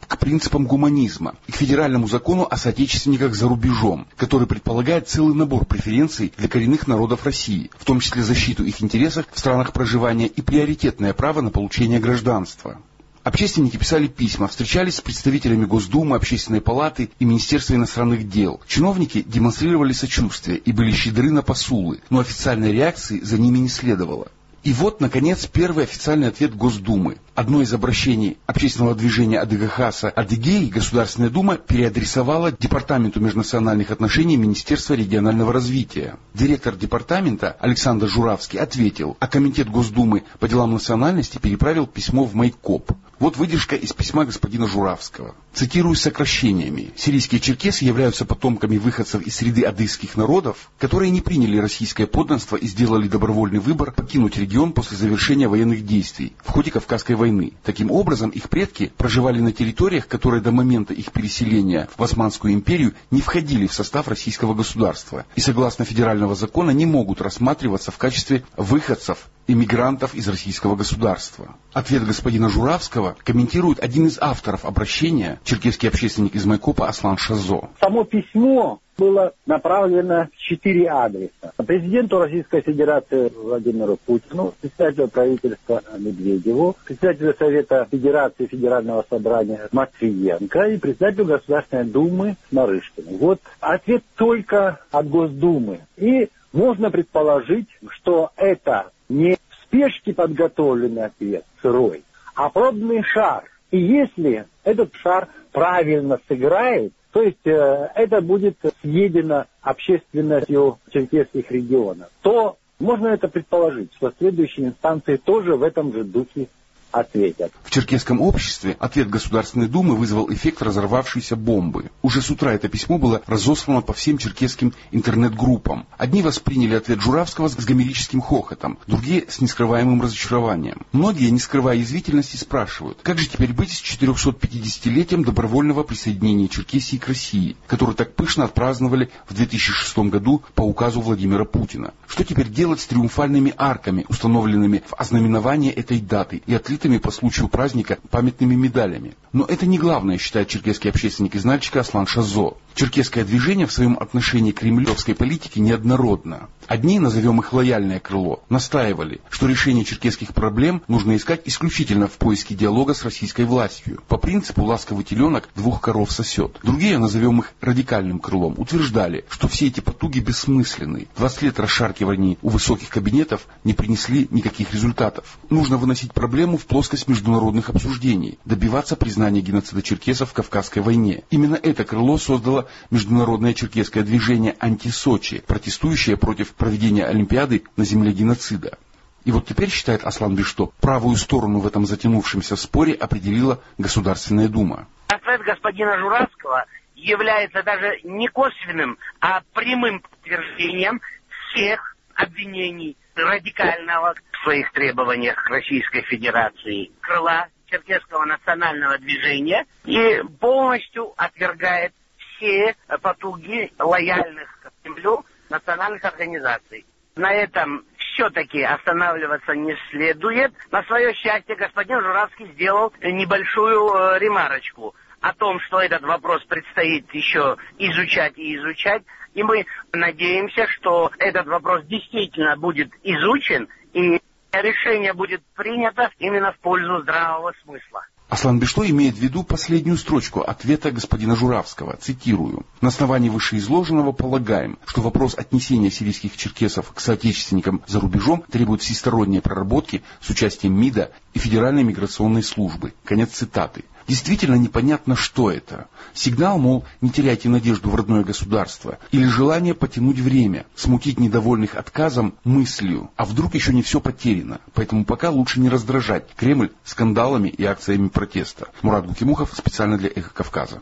к принципам гуманизма и к федеральному закону о соотечественниках за рубежом, который предполагает целый набор преференций для коренных народов России, в том числе защиту их интересов в странах проживания и приоритетное право на получение гражданства. Общественники писали письма, встречались с представителями Госдумы, Общественной палаты и Министерства иностранных дел. Чиновники демонстрировали сочувствие и были щедры на посулы, но официальной реакции за ними не следовало. И вот, наконец, первый официальный ответ Госдумы. Одно из обращений общественного движения Адыгахаса Адыгеи Государственная Дума переадресовала Департаменту межнациональных отношений Министерства регионального развития. Директор департамента Александр Журавский ответил, а Комитет Госдумы по делам национальности переправил письмо в Майкоп. Вот выдержка из письма господина Журавского. Цитирую сокращениями. Сирийские черкесы являются потомками выходцев из среды адыгских народов, которые не приняли российское подданство и сделали добровольный выбор покинуть регион после завершения военных действий в ходе Кавказской войны. Таким образом, их предки проживали на территориях, которые до момента их переселения в Османскую империю не входили в состав российского государства и, согласно федерального закона, не могут рассматриваться в качестве выходцев иммигрантов из российского государства. Ответ господина Журавского комментирует один из авторов обращения, черкесский общественник из Майкопа Аслан Шазо. Само письмо было направлено в четыре адреса. Президенту Российской Федерации Владимиру Путину, председателю правительства Медведеву, председателю Совета Федерации Федерального собрания Матвиенко и председателю Государственной Думы Нарышкину. Вот ответ только от Госдумы. И можно предположить, что это не в спешке подготовленный ответ, сырой, а пробный шар. И если этот шар правильно сыграет, то есть э, это будет съедено общественностью черкесских регионов, то можно это предположить, что следующие инстанции тоже в этом же духе ответят. В черкесском обществе ответ Государственной Думы вызвал эффект разорвавшейся бомбы. Уже с утра это письмо было разослано по всем черкесским интернет-группам. Одни восприняли ответ Журавского с гомерическим хохотом, другие с нескрываемым разочарованием. Многие, не скрывая язвительности, спрашивают, как же теперь быть с четырехсотпятидесятилетием добровольного присоединения Черкесии к России, который так пышно отпраздновали в две тысячи шестом году по указу Владимира Путина? Что теперь делать с триумфальными арками, установленными в ознаменовании этой даты и отлитыми по случаю праздника памятными медалями? Но это не главное, считает черкесский общественник из Нальчика Аслан Шазо. Черкесское движение в своем отношении к кремлевской политике неоднородно. Одни, назовем их лояльное крыло, настаивали, что решение черкесских проблем нужно искать исключительно в поиске диалога с российской властью. По принципу «ласковый теленок двух коров сосет». Другие, назовем их радикальным крылом, утверждали, что все эти потуги бессмысленны. двадцать лет расшаркиваний у высоких кабинетов не принесли никаких результатов. Нужно выносить проблему в плоскость международных обсуждений, добиваться признания геноцида черкесов в Кавказской войне. Именно это крыло создало международное черкесское движение «Анти-Сочи», протестующее против проведения Олимпиады на земле геноцида. И вот теперь, считает Аслан Бишто, правую сторону в этом затянувшемся споре определила Государственная Дума. Ответ господина Журавского является даже не косвенным, а прямым подтверждением всех обвинений радикального в своих требованиях к Российской Федерации крыла черкесского национального движения и полностью отвергает все потуги лояльных к Кремлю национальных организаций. На этом все-таки останавливаться не следует. На свое счастье, господин Журавский сделал небольшую э, ремарочку о том, что этот вопрос предстоит еще изучать и изучать. И мы надеемся, что этот вопрос действительно будет изучен и решение будет принято именно в пользу здравого смысла. Аслан Бишто имеет в виду последнюю строчку ответа господина Журавского. Цитирую. «На основании вышеизложенного полагаем, что вопрос отнесения сирийских черкесов к соотечественникам за рубежом требует всесторонней проработки с участием МИДа и Федеральной миграционной службы». Конец цитаты. Действительно непонятно, что это. Сигнал, мол, не теряйте надежду в родное государство. Или желание потянуть время, смутить недовольных отказом мыслью. А вдруг еще не все потеряно. Поэтому пока лучше не раздражать Кремль скандалами и акциями протеста. Мурат Гукимухов специально для «Эхо Кавказа».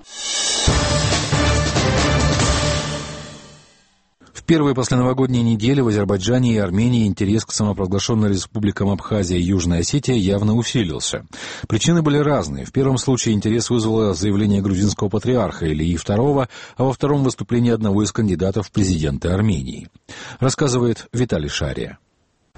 В первые посленовогодние недели в Азербайджане и Армении интерес к самопровозглашенной республикам Абхазия и Южная Осетия явно усилился. Причины были разные. В первом случае интерес вызвало заявление грузинского патриарха Ильи второго, а во втором выступление одного из кандидатов в президенты Армении. Рассказывает Виталий Шария.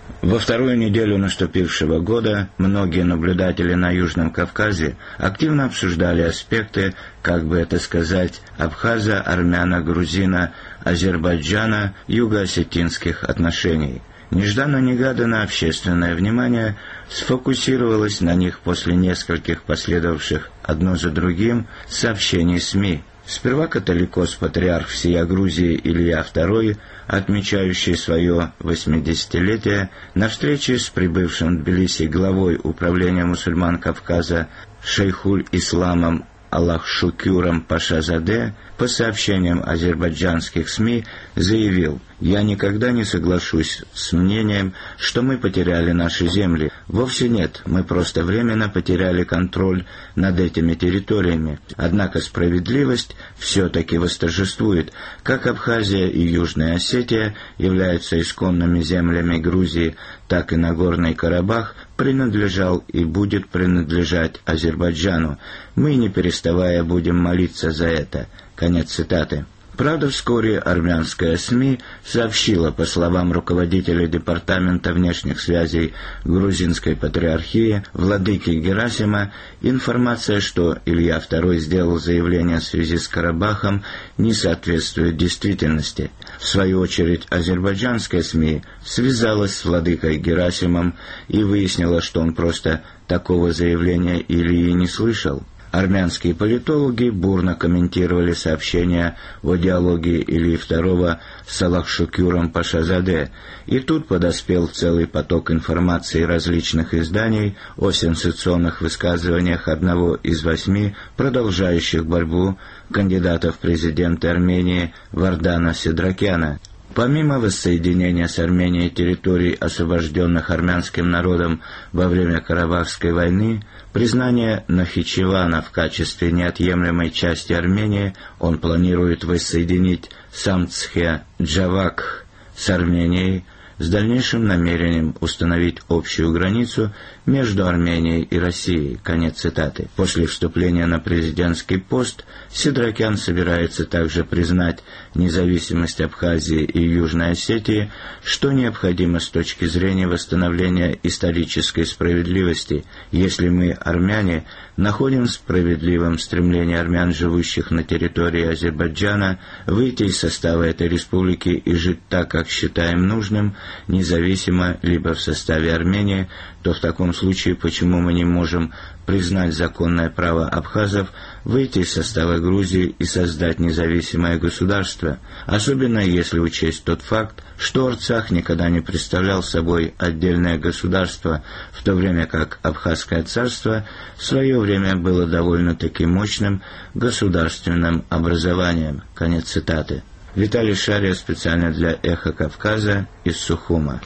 Во вторую неделю наступившего года многие наблюдатели на Южном Кавказе активно обсуждали аспекты, как бы это сказать, абхаза, армяна, грузина, Азербайджана, юго-осетинских отношений. Нежданно-негаданно общественное внимание сфокусировалось на них после нескольких последовавших одно за другим сообщений СМИ. Сперва католикос-патриарх всея Грузии Илья второй, отмечающий свое восьмидесятилетие, на встрече с прибывшим в Тбилиси главой управления мусульман Кавказа шейхуль-исламом Аллахшукюром Пашазаде, по сообщениям азербайджанских СМИ, заявил: «Я никогда не соглашусь с мнением, что мы потеряли наши земли. Вовсе нет, мы просто временно потеряли контроль над этими территориями. Однако справедливость все-таки восторжествует. Как Абхазия и Южная Осетия являются исконными землями Грузии, так и Нагорный Карабах принадлежал и будет принадлежать Азербайджану. Мы, не переставая, будем молиться за это». Конец цитаты. Правда, вскоре армянская СМИ сообщила, по словам руководителя Департамента внешних связей Грузинской патриархии владыки Герасима, информация, что Илья второй сделал заявление в связи с Карабахом, не соответствует действительности. В свою очередь, азербайджанская СМИ связалась с владыкой Герасимом и выяснила, что он просто такого заявления Ильи не слышал. Армянские политологи бурно комментировали сообщения о диалоге Ильи второго с Аллахшукюром Пашазаде, и тут подоспел целый поток информации различных изданий о сенсационных высказываниях одного из восьми продолжающих борьбу кандидата в президенты Армении Вардана Сидракяна. Помимо воссоединения с Арменией территорий, освобожденных армянским народом во время Карабахской войны, признание Нахичевана в качестве неотъемлемой части Армении, он планирует воссоединить Самцхе-Джавакх с Арменией с дальнейшим намерением установить общую границу между Арменией и Россией. Конец цитаты. После вступления на президентский пост Сидракян собирается также признать независимость Абхазии и Южной Осетии, что необходимо с точки зрения восстановления исторической справедливости. Если мы, армяне, находим справедливым стремление армян, живущих на территории Азербайджана, выйти из состава этой республики и жить так, как считаем нужным, независимо либо в составе Армении, то в таком случае почему мы не можем признать законное право абхазов выйти из состава Грузии и создать независимое государство, особенно если учесть тот факт, что Арцах никогда не представлял собой отдельное государство, в то время как Абхазское царство в свое время было довольно-таки мощным государственным образованием. Конец цитаты. Виталий Шария специально для «Эхо Кавказа» из Сухума.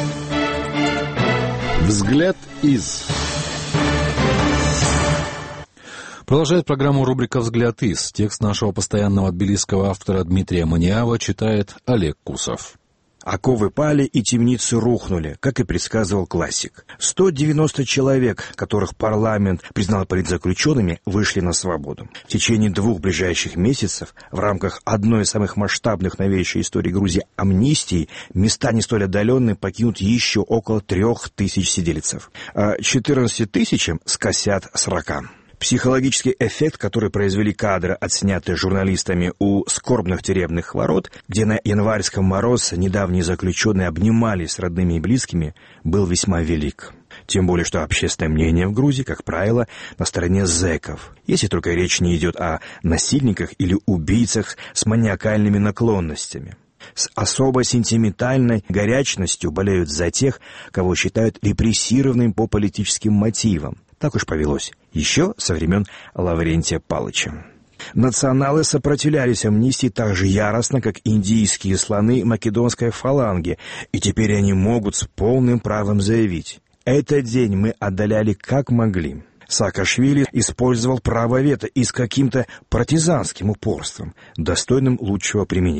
Взгляд из... Продолжает программу рубрика «Взгляд из». Текст нашего постоянного тбилисского автора Дмитрия Маниава читает Олег Кусов. Оковы пали и темницы рухнули, как и предсказывал классик. сто девяносто человек, которых парламент признал политзаключенными, вышли на свободу. В течение двух ближайших месяцев в рамках одной из самых масштабных новейшей истории Грузии амнистии места не столь отдаленные покинут еще около трех тысяч сиделицев. А четырнадцати тысячам скосят сорока. Психологический эффект, который произвели кадры, отснятые журналистами у скорбных тюремных ворот, где на январском морозе недавние заключенные обнимались с родными и близкими, был весьма велик. Тем более, что общественное мнение в Грузии, как правило, на стороне зэков, если только речь не идет о насильниках или убийцах с маниакальными наклонностями. С особо сентиментальной горячностью болеют за тех, кого считают репрессированным по политическим мотивам. Так уж повелось еще со времен Лаврентия Палыча. Националы сопротивлялись амнистии так же яростно, как индийские слоны македонской фаланги, и теперь они могут с полным правом заявить: «Этот день мы отдаляли как могли». Саакашвили использовал право вето и с каким-то партизанским упорством, достойным лучшего применения.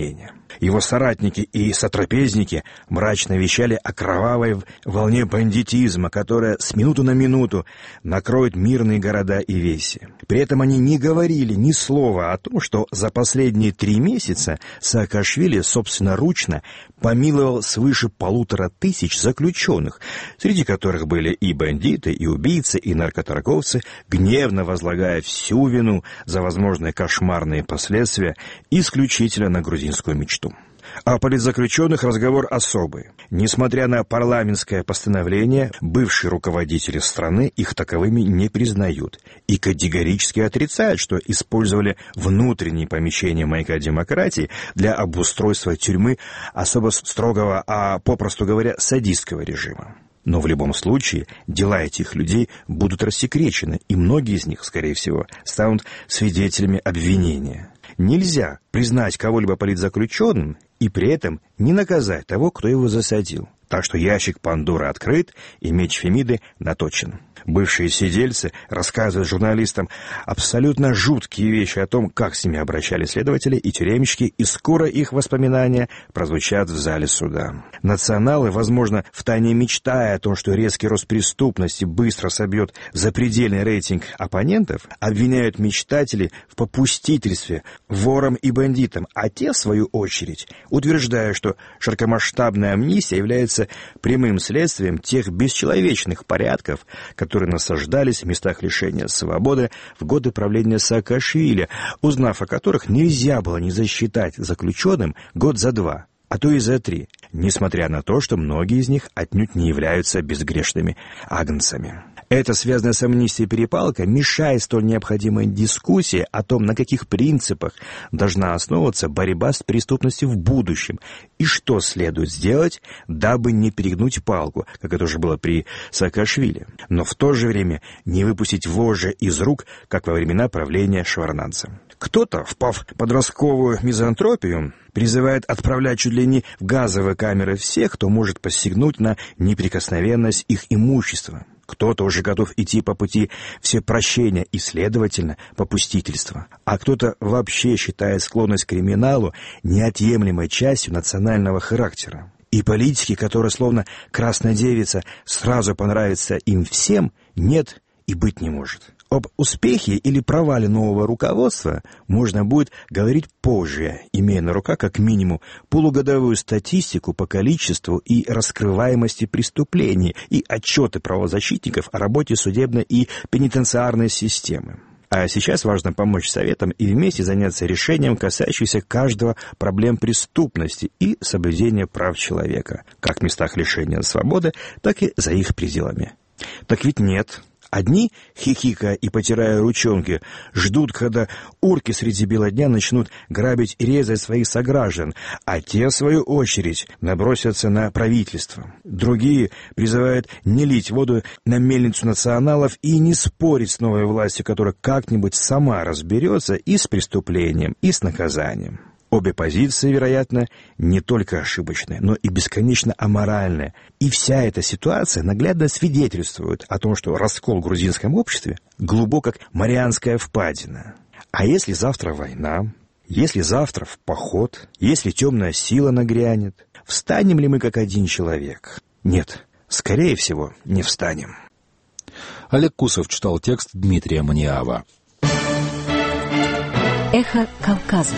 Его соратники и сотрапезники мрачно вещали о кровавой волне бандитизма, которая с минуты на минуту накроет мирные города и веси. При этом они не говорили ни слова о том, что за последние три месяца Саакашвили собственноручно помиловал свыше полутора тысяч заключенных, среди которых были и бандиты, и убийцы, и наркоторговцы, гневно возлагая всю вину за возможные кошмарные последствия исключительно на грузинскую мечту. О политзаключенных разговор особый. Несмотря на парламентское постановление, бывшие руководители страны их таковыми не признают и категорически отрицают, что использовали внутренние помещения маяка демократии для обустройства тюрьмы особо строгого, а попросту говоря, садистского режима. Но в любом случае дела этих людей будут рассекречены, и многие из них, скорее всего, станут свидетелями обвинения. Нельзя признать кого-либо политзаключенным и при этом не наказать того, кто его засадил. Так что ящик Пандоры открыт, и меч Фемиды наточен. Бывшие сидельцы рассказывают журналистам абсолютно жуткие вещи о том, как с ними обращались следователи и тюремщики, и скоро их воспоминания прозвучат в зале суда. Националы, возможно, втайне мечтая о том, что резкий рост преступности быстро собьет запредельный рейтинг оппонентов, обвиняют мечтателей в попустительстве ворам и бандитам, а те, в свою очередь, утверждают, что широкомасштабная амнистия является прямым следствием тех бесчеловечных порядков, которые насаждались в местах лишения свободы в годы правления Саакашвили, узнав о которых нельзя было не засчитать заключенным год за два, а то и за три, несмотря на то, что многие из них отнюдь не являются безгрешными агнцами. Эта связанная с амнистией перепалка мешает столь необходимой дискуссии о том, на каких принципах должна основываться борьба с преступностью в будущем и что следует сделать, дабы не перегнуть палку, как это уже было при Саакашвили, но в то же время не выпустить вожжи из рук, как во времена правления Шеварднадзе. Кто-то, впав в подростковую мизантропию, призывает отправлять чуть ли не в газовые камеры всех, кто может посягнуть на неприкосновенность их имущества. Кто-то уже готов идти по пути всепрощения и, следовательно, попустительства. А кто-то вообще считает склонность к криминалу неотъемлемой частью национального характера. И политики, которые словно красная девица сразу понравятся им всем, нет и быть не может. Об успехе или провале нового руководства можно будет говорить позже, имея на руках как минимум полугодовую статистику по количеству и раскрываемости преступлений и отчеты правозащитников о работе судебной и пенитенциарной системы. А сейчас важно помочь советам и вместе заняться решением, касающимся каждого проблем преступности и соблюдения прав человека, как в местах лишения свободы, так и за их пределами. Так ведь нет. Одни, хихикая и потирая ручонки, ждут, когда урки среди бела дня начнут грабить и резать своих сограждан, а те, в свою очередь, набросятся на правительство. Другие призывают не лить воду на мельницу националов и не спорить с новой властью, которая как-нибудь сама разберется и с преступлением, и с наказанием. Обе позиции, вероятно, не только ошибочны, но и бесконечно аморальны. И вся эта ситуация наглядно свидетельствует о том, что раскол в грузинском обществе глубок, как Марианская впадина. А если завтра война, если завтра в поход, если темная сила нагрянет, встанем ли мы как один человек? Нет, скорее всего, не встанем. Олег Кусов читал текст Дмитрия Маниава. Эхо Кавказа.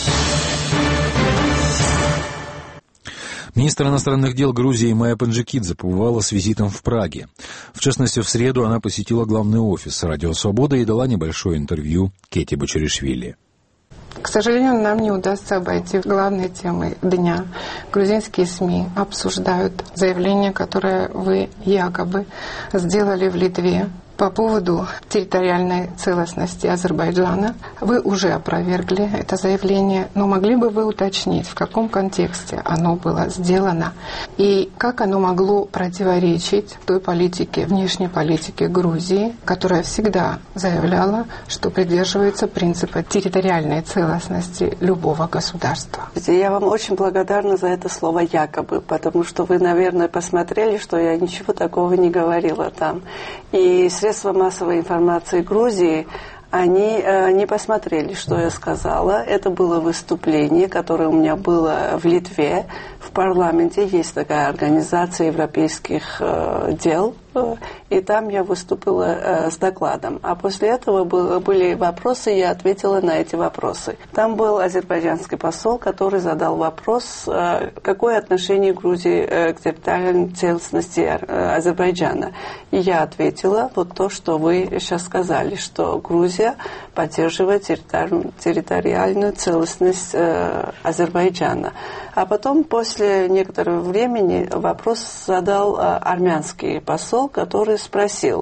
Министр иностранных дел Грузии Майя Панджикидзе побывала с визитом в Праге. В частности, в среду она посетила главный офис «Радио Свобода» и дала небольшое интервью Кети Бачаришвили. К сожалению, нам не удастся обойти главные темы дня. Грузинские СМИ обсуждают заявление, которое вы якобы сделали в Литве по поводу территориальной целостности Азербайджана. Вы уже опровергли это заявление, но могли бы вы уточнить, в каком контексте оно было сделано и как оно могло противоречить той политике, внешней политике Грузии, которая всегда заявляла, что придерживается принципа территориальной целостности любого государства. Я вам очень благодарна за это слово «якобы», потому что вы, наверное, посмотрели, что я ничего такого не говорила там. И средства массовой информации Грузии, Они э, не посмотрели, что я сказала. Это было выступление, которое у меня было в Литве. В парламенте есть такая организация европейских э, дел, э, и там я выступила э, с докладом. А после этого был, были вопросы, и я ответила на эти вопросы. Там был азербайджанский посол, который задал вопрос, э, какое отношение Грузии э, к территориальной целостности э, Азербайджана. И я ответила вот то, что вы сейчас сказали, что Грузия поддерживает территори- территориальную целостность э, Азербайджана. А потом, после некоторого времени, вопрос задал э, армянский посол, который спросил,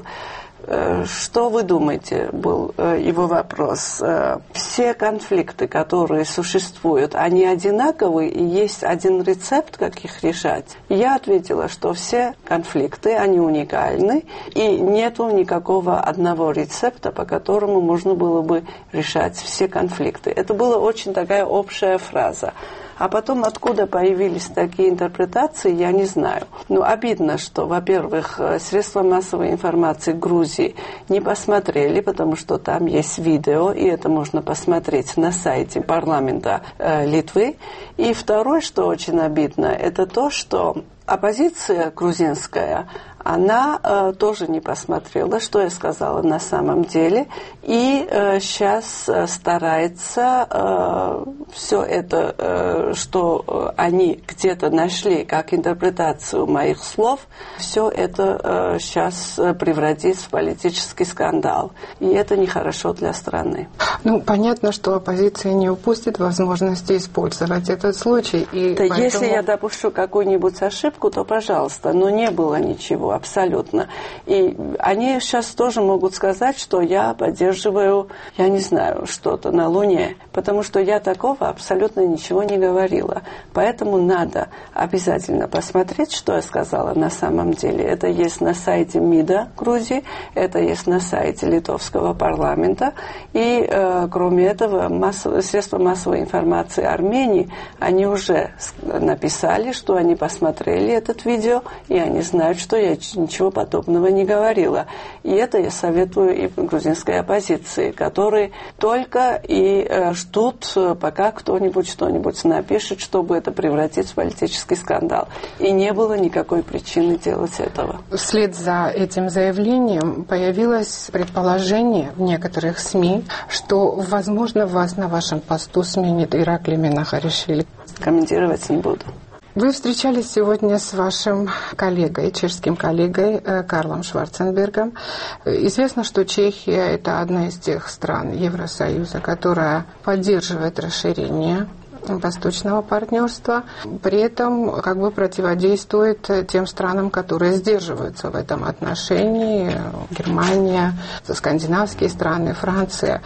э, что вы думаете, был э, его вопрос. Э, все конфликты, которые существуют, они одинаковые, и есть один рецепт, как их решать. Я ответила, что все конфликты, они уникальны, и нету никакого одного рецепта, по которому можно было бы решать все конфликты. Это была очень такая общая фраза. А потом, откуда появились такие интерпретации, я не знаю. Но обидно, что, во-первых, средства массовой информации Грузии не посмотрели, потому что там есть видео, и это можно посмотреть на сайте парламента э, Литвы. И второе, что очень обидно, это то, что оппозиция грузинская, она э, тоже не посмотрела, что я сказала на самом деле, и э, сейчас э, старается э, все это, э, что э, они где-то нашли как интерпретацию моих слов, все это э, сейчас превратить в политический скандал. И это нехорошо для страны. Ну, понятно, что оппозиция не упустит возможности использовать этот случай. И да, поэтому... Если я допущу какую-нибудь ошибку, то пожалуйста, но не было ничего, абсолютно. И они сейчас тоже могут сказать, что я поддерживаю, я не знаю, что-то на Луне, потому что я такого абсолютно ничего не говорила. Поэтому надо обязательно посмотреть, что я сказала на самом деле. Это есть на сайте МИДа Грузии, это есть на сайте литовского парламента. И, э, кроме этого, массовые, средства массовой информации Армении, они уже написали, что они посмотрели этот видео, и они знают, что я ничего подобного не говорила. И это я советую и грузинской оппозиции, которые только и э, ждут, пока кто-нибудь что-нибудь напишет, чтобы это превратить в политический скандал. И не было никакой причины делать этого. Вслед за этим заявлением появилось предположение в некоторых СМИ, что, возможно, вас на вашем посту сменит Ираклий Минахаришвили. Комментировать не буду. Вы встречались сегодня с вашим коллегой, чешским коллегой Карлом Шварценбергом. Известно, что Чехия – это одна из тех стран Евросоюза, которая поддерживает расширение восточного партнерства, при этом как бы противодействует тем странам, которые сдерживаются в этом отношении: Германия, скандинавские страны, Франция.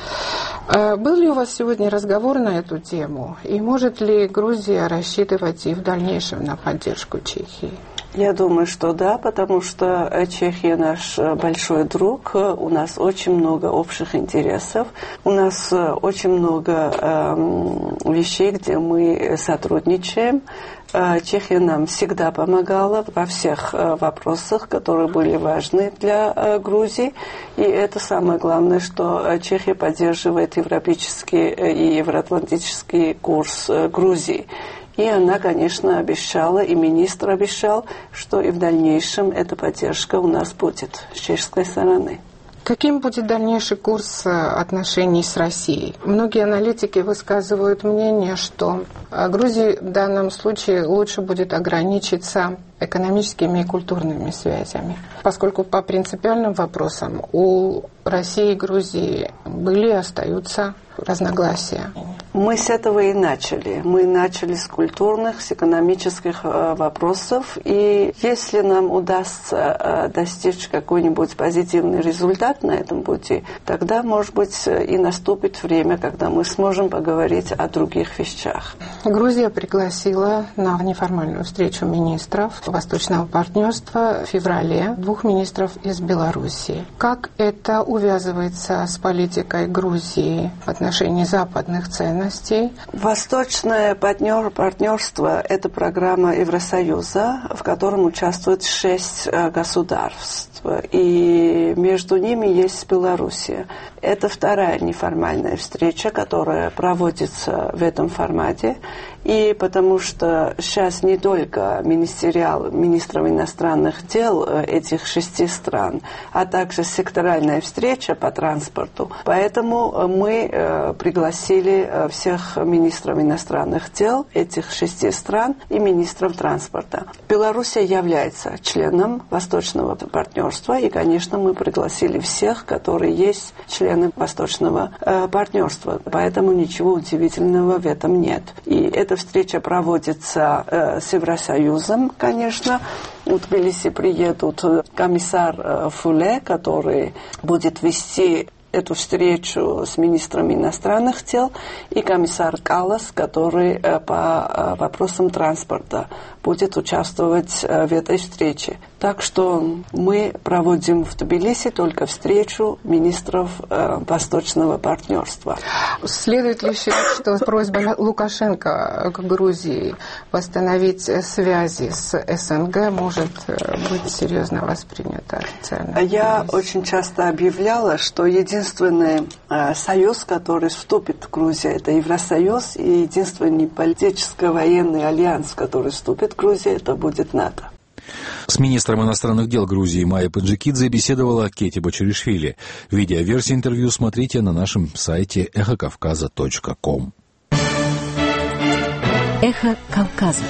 Был ли у вас сегодня разговор на эту тему? И может ли Грузия рассчитывать и в дальнейшем на поддержку Чехии? Я думаю, что да, потому что Чехия наш большой друг, у нас очень много общих интересов, у нас очень много э, вещей, где мы сотрудничаем. Чехия нам всегда помогала во всех вопросах, которые были важны для Грузии. И это самое главное, что Чехия поддерживает европейский и евроатлантический курс Грузии. И она, конечно, обещала, и министр обещал, что и в дальнейшем эта поддержка у нас будет с чешской стороны. Каким будет дальнейший курс отношений с Россией? Многие аналитики высказывают мнение, что Грузии в данном случае лучше будет ограничиться экономическими и культурными связями, поскольку по принципиальным вопросам у России и Грузии были и остаются разногласия. Мы с этого и начали. Мы начали с культурных, с экономических э, вопросов. И если нам удастся э, достичь какой-нибудь позитивный результат на этом пути, тогда, может быть, и наступит время, когда мы сможем поговорить о других вещах. Грузия пригласила на неформальную встречу министров Восточного партнерства в феврале двух министров из Белоруссии. Как это увязывается с политикой Грузии в отношении западных ценностей договоренностей. Восточное партнер, партнерство – это программа Евросоюза, в котором участвует шесть государств. И между ними есть Белоруссия. Это вторая неформальная встреча, которая проводится в этом формате. И потому что сейчас не только министериал министров иностранных дел этих шести стран, а также секторальная встреча по транспорту. Поэтому мы пригласили всех министров иностранных дел этих шести стран и министров транспорта. Белоруссия является членом Восточного партнерства, и, конечно, мы пригласили всех, которые есть члены Восточного партнерства. Поэтому ничего удивительного в этом нет. И эта встреча проводится э, с Евросоюзом, конечно. В Тбилиси приедут комиссар э, Фуле, который будет вести эту встречу с министром иностранных дел, и комиссар Каллас, который э, по э, вопросам транспорта будет участвовать э, в этой встрече. Так что мы проводим в Тбилиси только встречу министров э, Восточного партнерства. Следует ли считать, что просьба Лукашенко к Грузии восстановить связи с СНГ может быть серьезно воспринята официально? Я очень часто объявляла, что единственный э, союз, который вступит в Грузию, это Евросоюз, и единственный политическо-военный альянс, который вступит в Грузию, это будет НАТО. С министром иностранных дел Грузии Майей Паджикидзе беседовала Кети Бочаришвили. Видеоверсию интервью смотрите на нашем сайте эхо кавказа точка ком. Эхо Кавказа.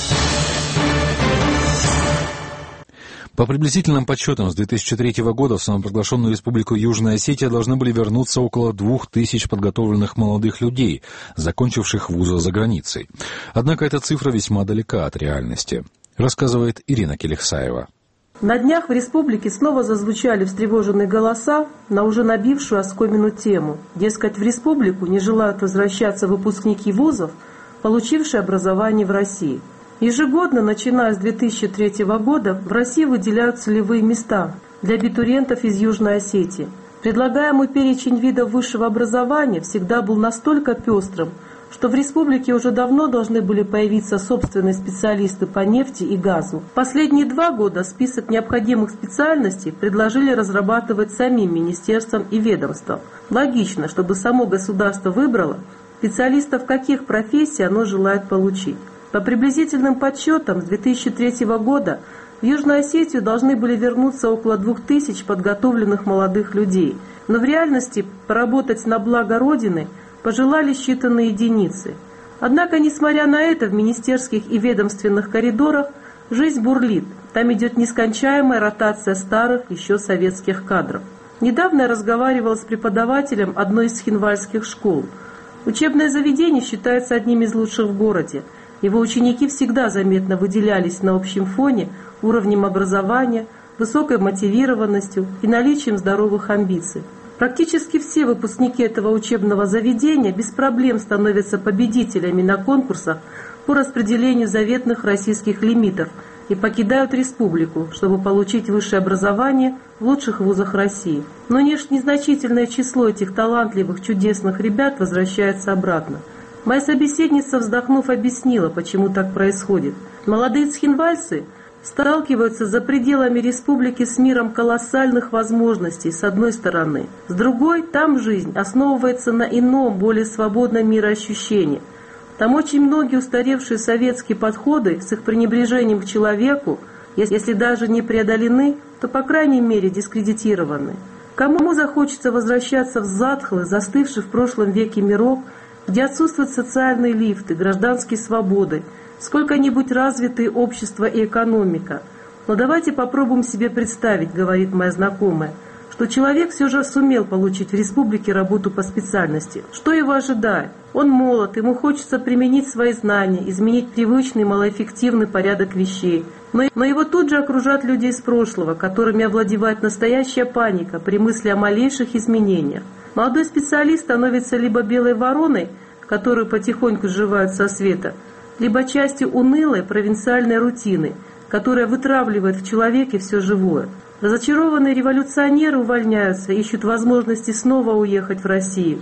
По приблизительным подсчетам, с две тысячи третьего года в самопровозглашенную республику Южная Осетия должны были вернуться около двух тысяч подготовленных молодых людей, закончивших вузы за границей. Однако эта цифра весьма далека от реальности, рассказывает Ирина Келихсаева. На днях в республике снова зазвучали встревоженные голоса на уже набившую оскомину тему. Дескать, в республику не желают возвращаться выпускники вузов, получившие образование в России. Ежегодно, начиная с две тысячи третьего года, в России выделяют целевые места для абитуриентов из Южной Осетии. Предлагаемый перечень видов высшего образования всегда был настолько пестрым, что в республике уже давно должны были появиться собственные специалисты по нефти и газу. Последние два года список необходимых специальностей предложили разрабатывать самим министерством и ведомством. Логично, чтобы само государство выбрало специалистов, каких профессий оно желает получить. По приблизительным подсчетам, с две тысячи третьего года в Южную Осетию должны были вернуться около двух тысяч подготовленных молодых людей. Но в реальности поработать на благо Родины пожелали считанные единицы. Однако, несмотря на это, в министерских и ведомственных коридорах жизнь бурлит. Там идет нескончаемая ротация старых еще советских кадров. Недавно я разговаривала с преподавателем одной из хинвальских школ. Учебное заведение считается одним из лучших в городе. Его ученики всегда заметно выделялись на общем фоне уровнем образования, высокой мотивированностью и наличием здоровых амбиций. Практически все выпускники этого учебного заведения без проблем становятся победителями на конкурсах по распределению заветных российских лимитов и покидают республику, чтобы получить высшее образование в лучших вузах России. Но лишь незначительное число этих талантливых, чудесных ребят возвращается обратно. Моя собеседница, вздохнув, объяснила, почему так происходит. Молодые цхинвальцы сталкиваются за пределами республики с миром колоссальных возможностей, с одной стороны. С другой, там жизнь основывается на ином, более свободном мироощущении. Там очень многие устаревшие советские подходы с их пренебрежением к человеку, если даже не преодолены, то, по крайней мере, дискредитированы. Кому захочется возвращаться в затхлый, застывший в прошлом веке мирок, где отсутствуют социальные лифты, гражданские свободы, сколько-нибудь развитые общество и экономика. Но давайте попробуем себе представить, говорит моя знакомая, что человек все же сумел получить в республике работу по специальности. Что его ожидает? Он молод, ему хочется применить свои знания, изменить привычный малоэффективный порядок вещей. Но, но его тут же окружат люди из прошлого, которыми овладевает настоящая паника при мысли о малейших изменениях. Молодой специалист становится либо белой вороной, которую потихоньку сживают со света, либо частью унылой провинциальной рутины, которая вытравливает в человеке все живое. Разочарованные революционеры увольняются, ищут возможности снова уехать в Россию.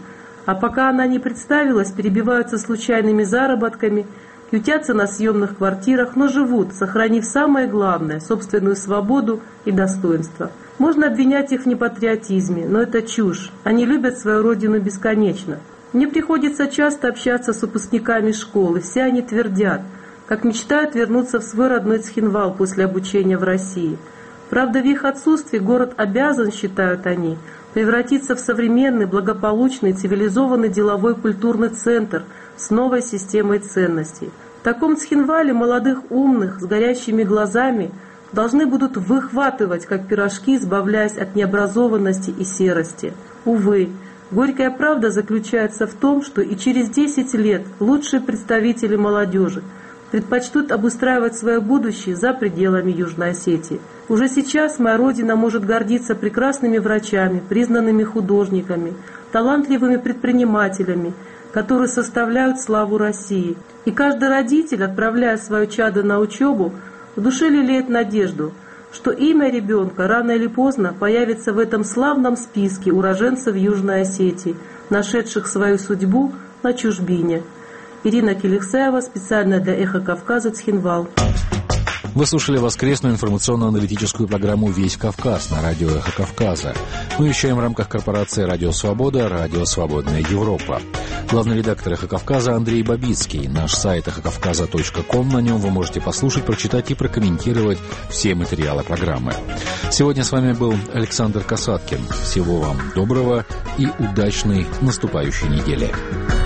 А пока она не представилась, перебиваются случайными заработками, ютятся на съемных квартирах, но живут, сохранив самое главное – собственную свободу и достоинство. Можно обвинять их в непатриотизме, но это чушь. Они любят свою родину бесконечно. Мне приходится часто общаться с выпускниками школы. Все они твердят, как мечтают вернуться в свой родной Цхинвал после обучения в России. Правда, в их отсутствии город обязан, считают они, превратиться в современный, благополучный, цивилизованный деловой культурный центр с новой системой ценностей. В таком Цхинвале молодых умных, с горящими глазами должны будут выхватывать, как пирожки, избавляясь от необразованности и серости. Увы, горькая правда заключается в том, что и через десять лет лучшие представители молодежи предпочтут обустраивать свое будущее за пределами Южной Осетии. Уже сейчас моя родина может гордиться прекрасными врачами, признанными художниками, талантливыми предпринимателями, которые составляют славу России. И каждый родитель, отправляя свое чадо на учебу, в душе лелеет надежду, что имя ребенка рано или поздно появится в этом славном списке уроженцев Южной Осетии, нашедших свою судьбу на чужбине. Ирина Келексаева, специально для «Эхо Кавказа», Цхинвал. Вы слушали воскресную информационно-аналитическую программу «Весь Кавказ» на радио «Эхо Кавказа». Мы вещаем в рамках корпорации «Радио Свобода», «Радио Свободная Европа». Главный редактор «Эхо Кавказа» Андрей Бабицкий. Наш сайт эхо кавказа точка ком. На нем вы можете послушать, прочитать и прокомментировать все материалы программы. Сегодня с вами был Александр Касаткин. Всего вам доброго и удачной наступающей недели.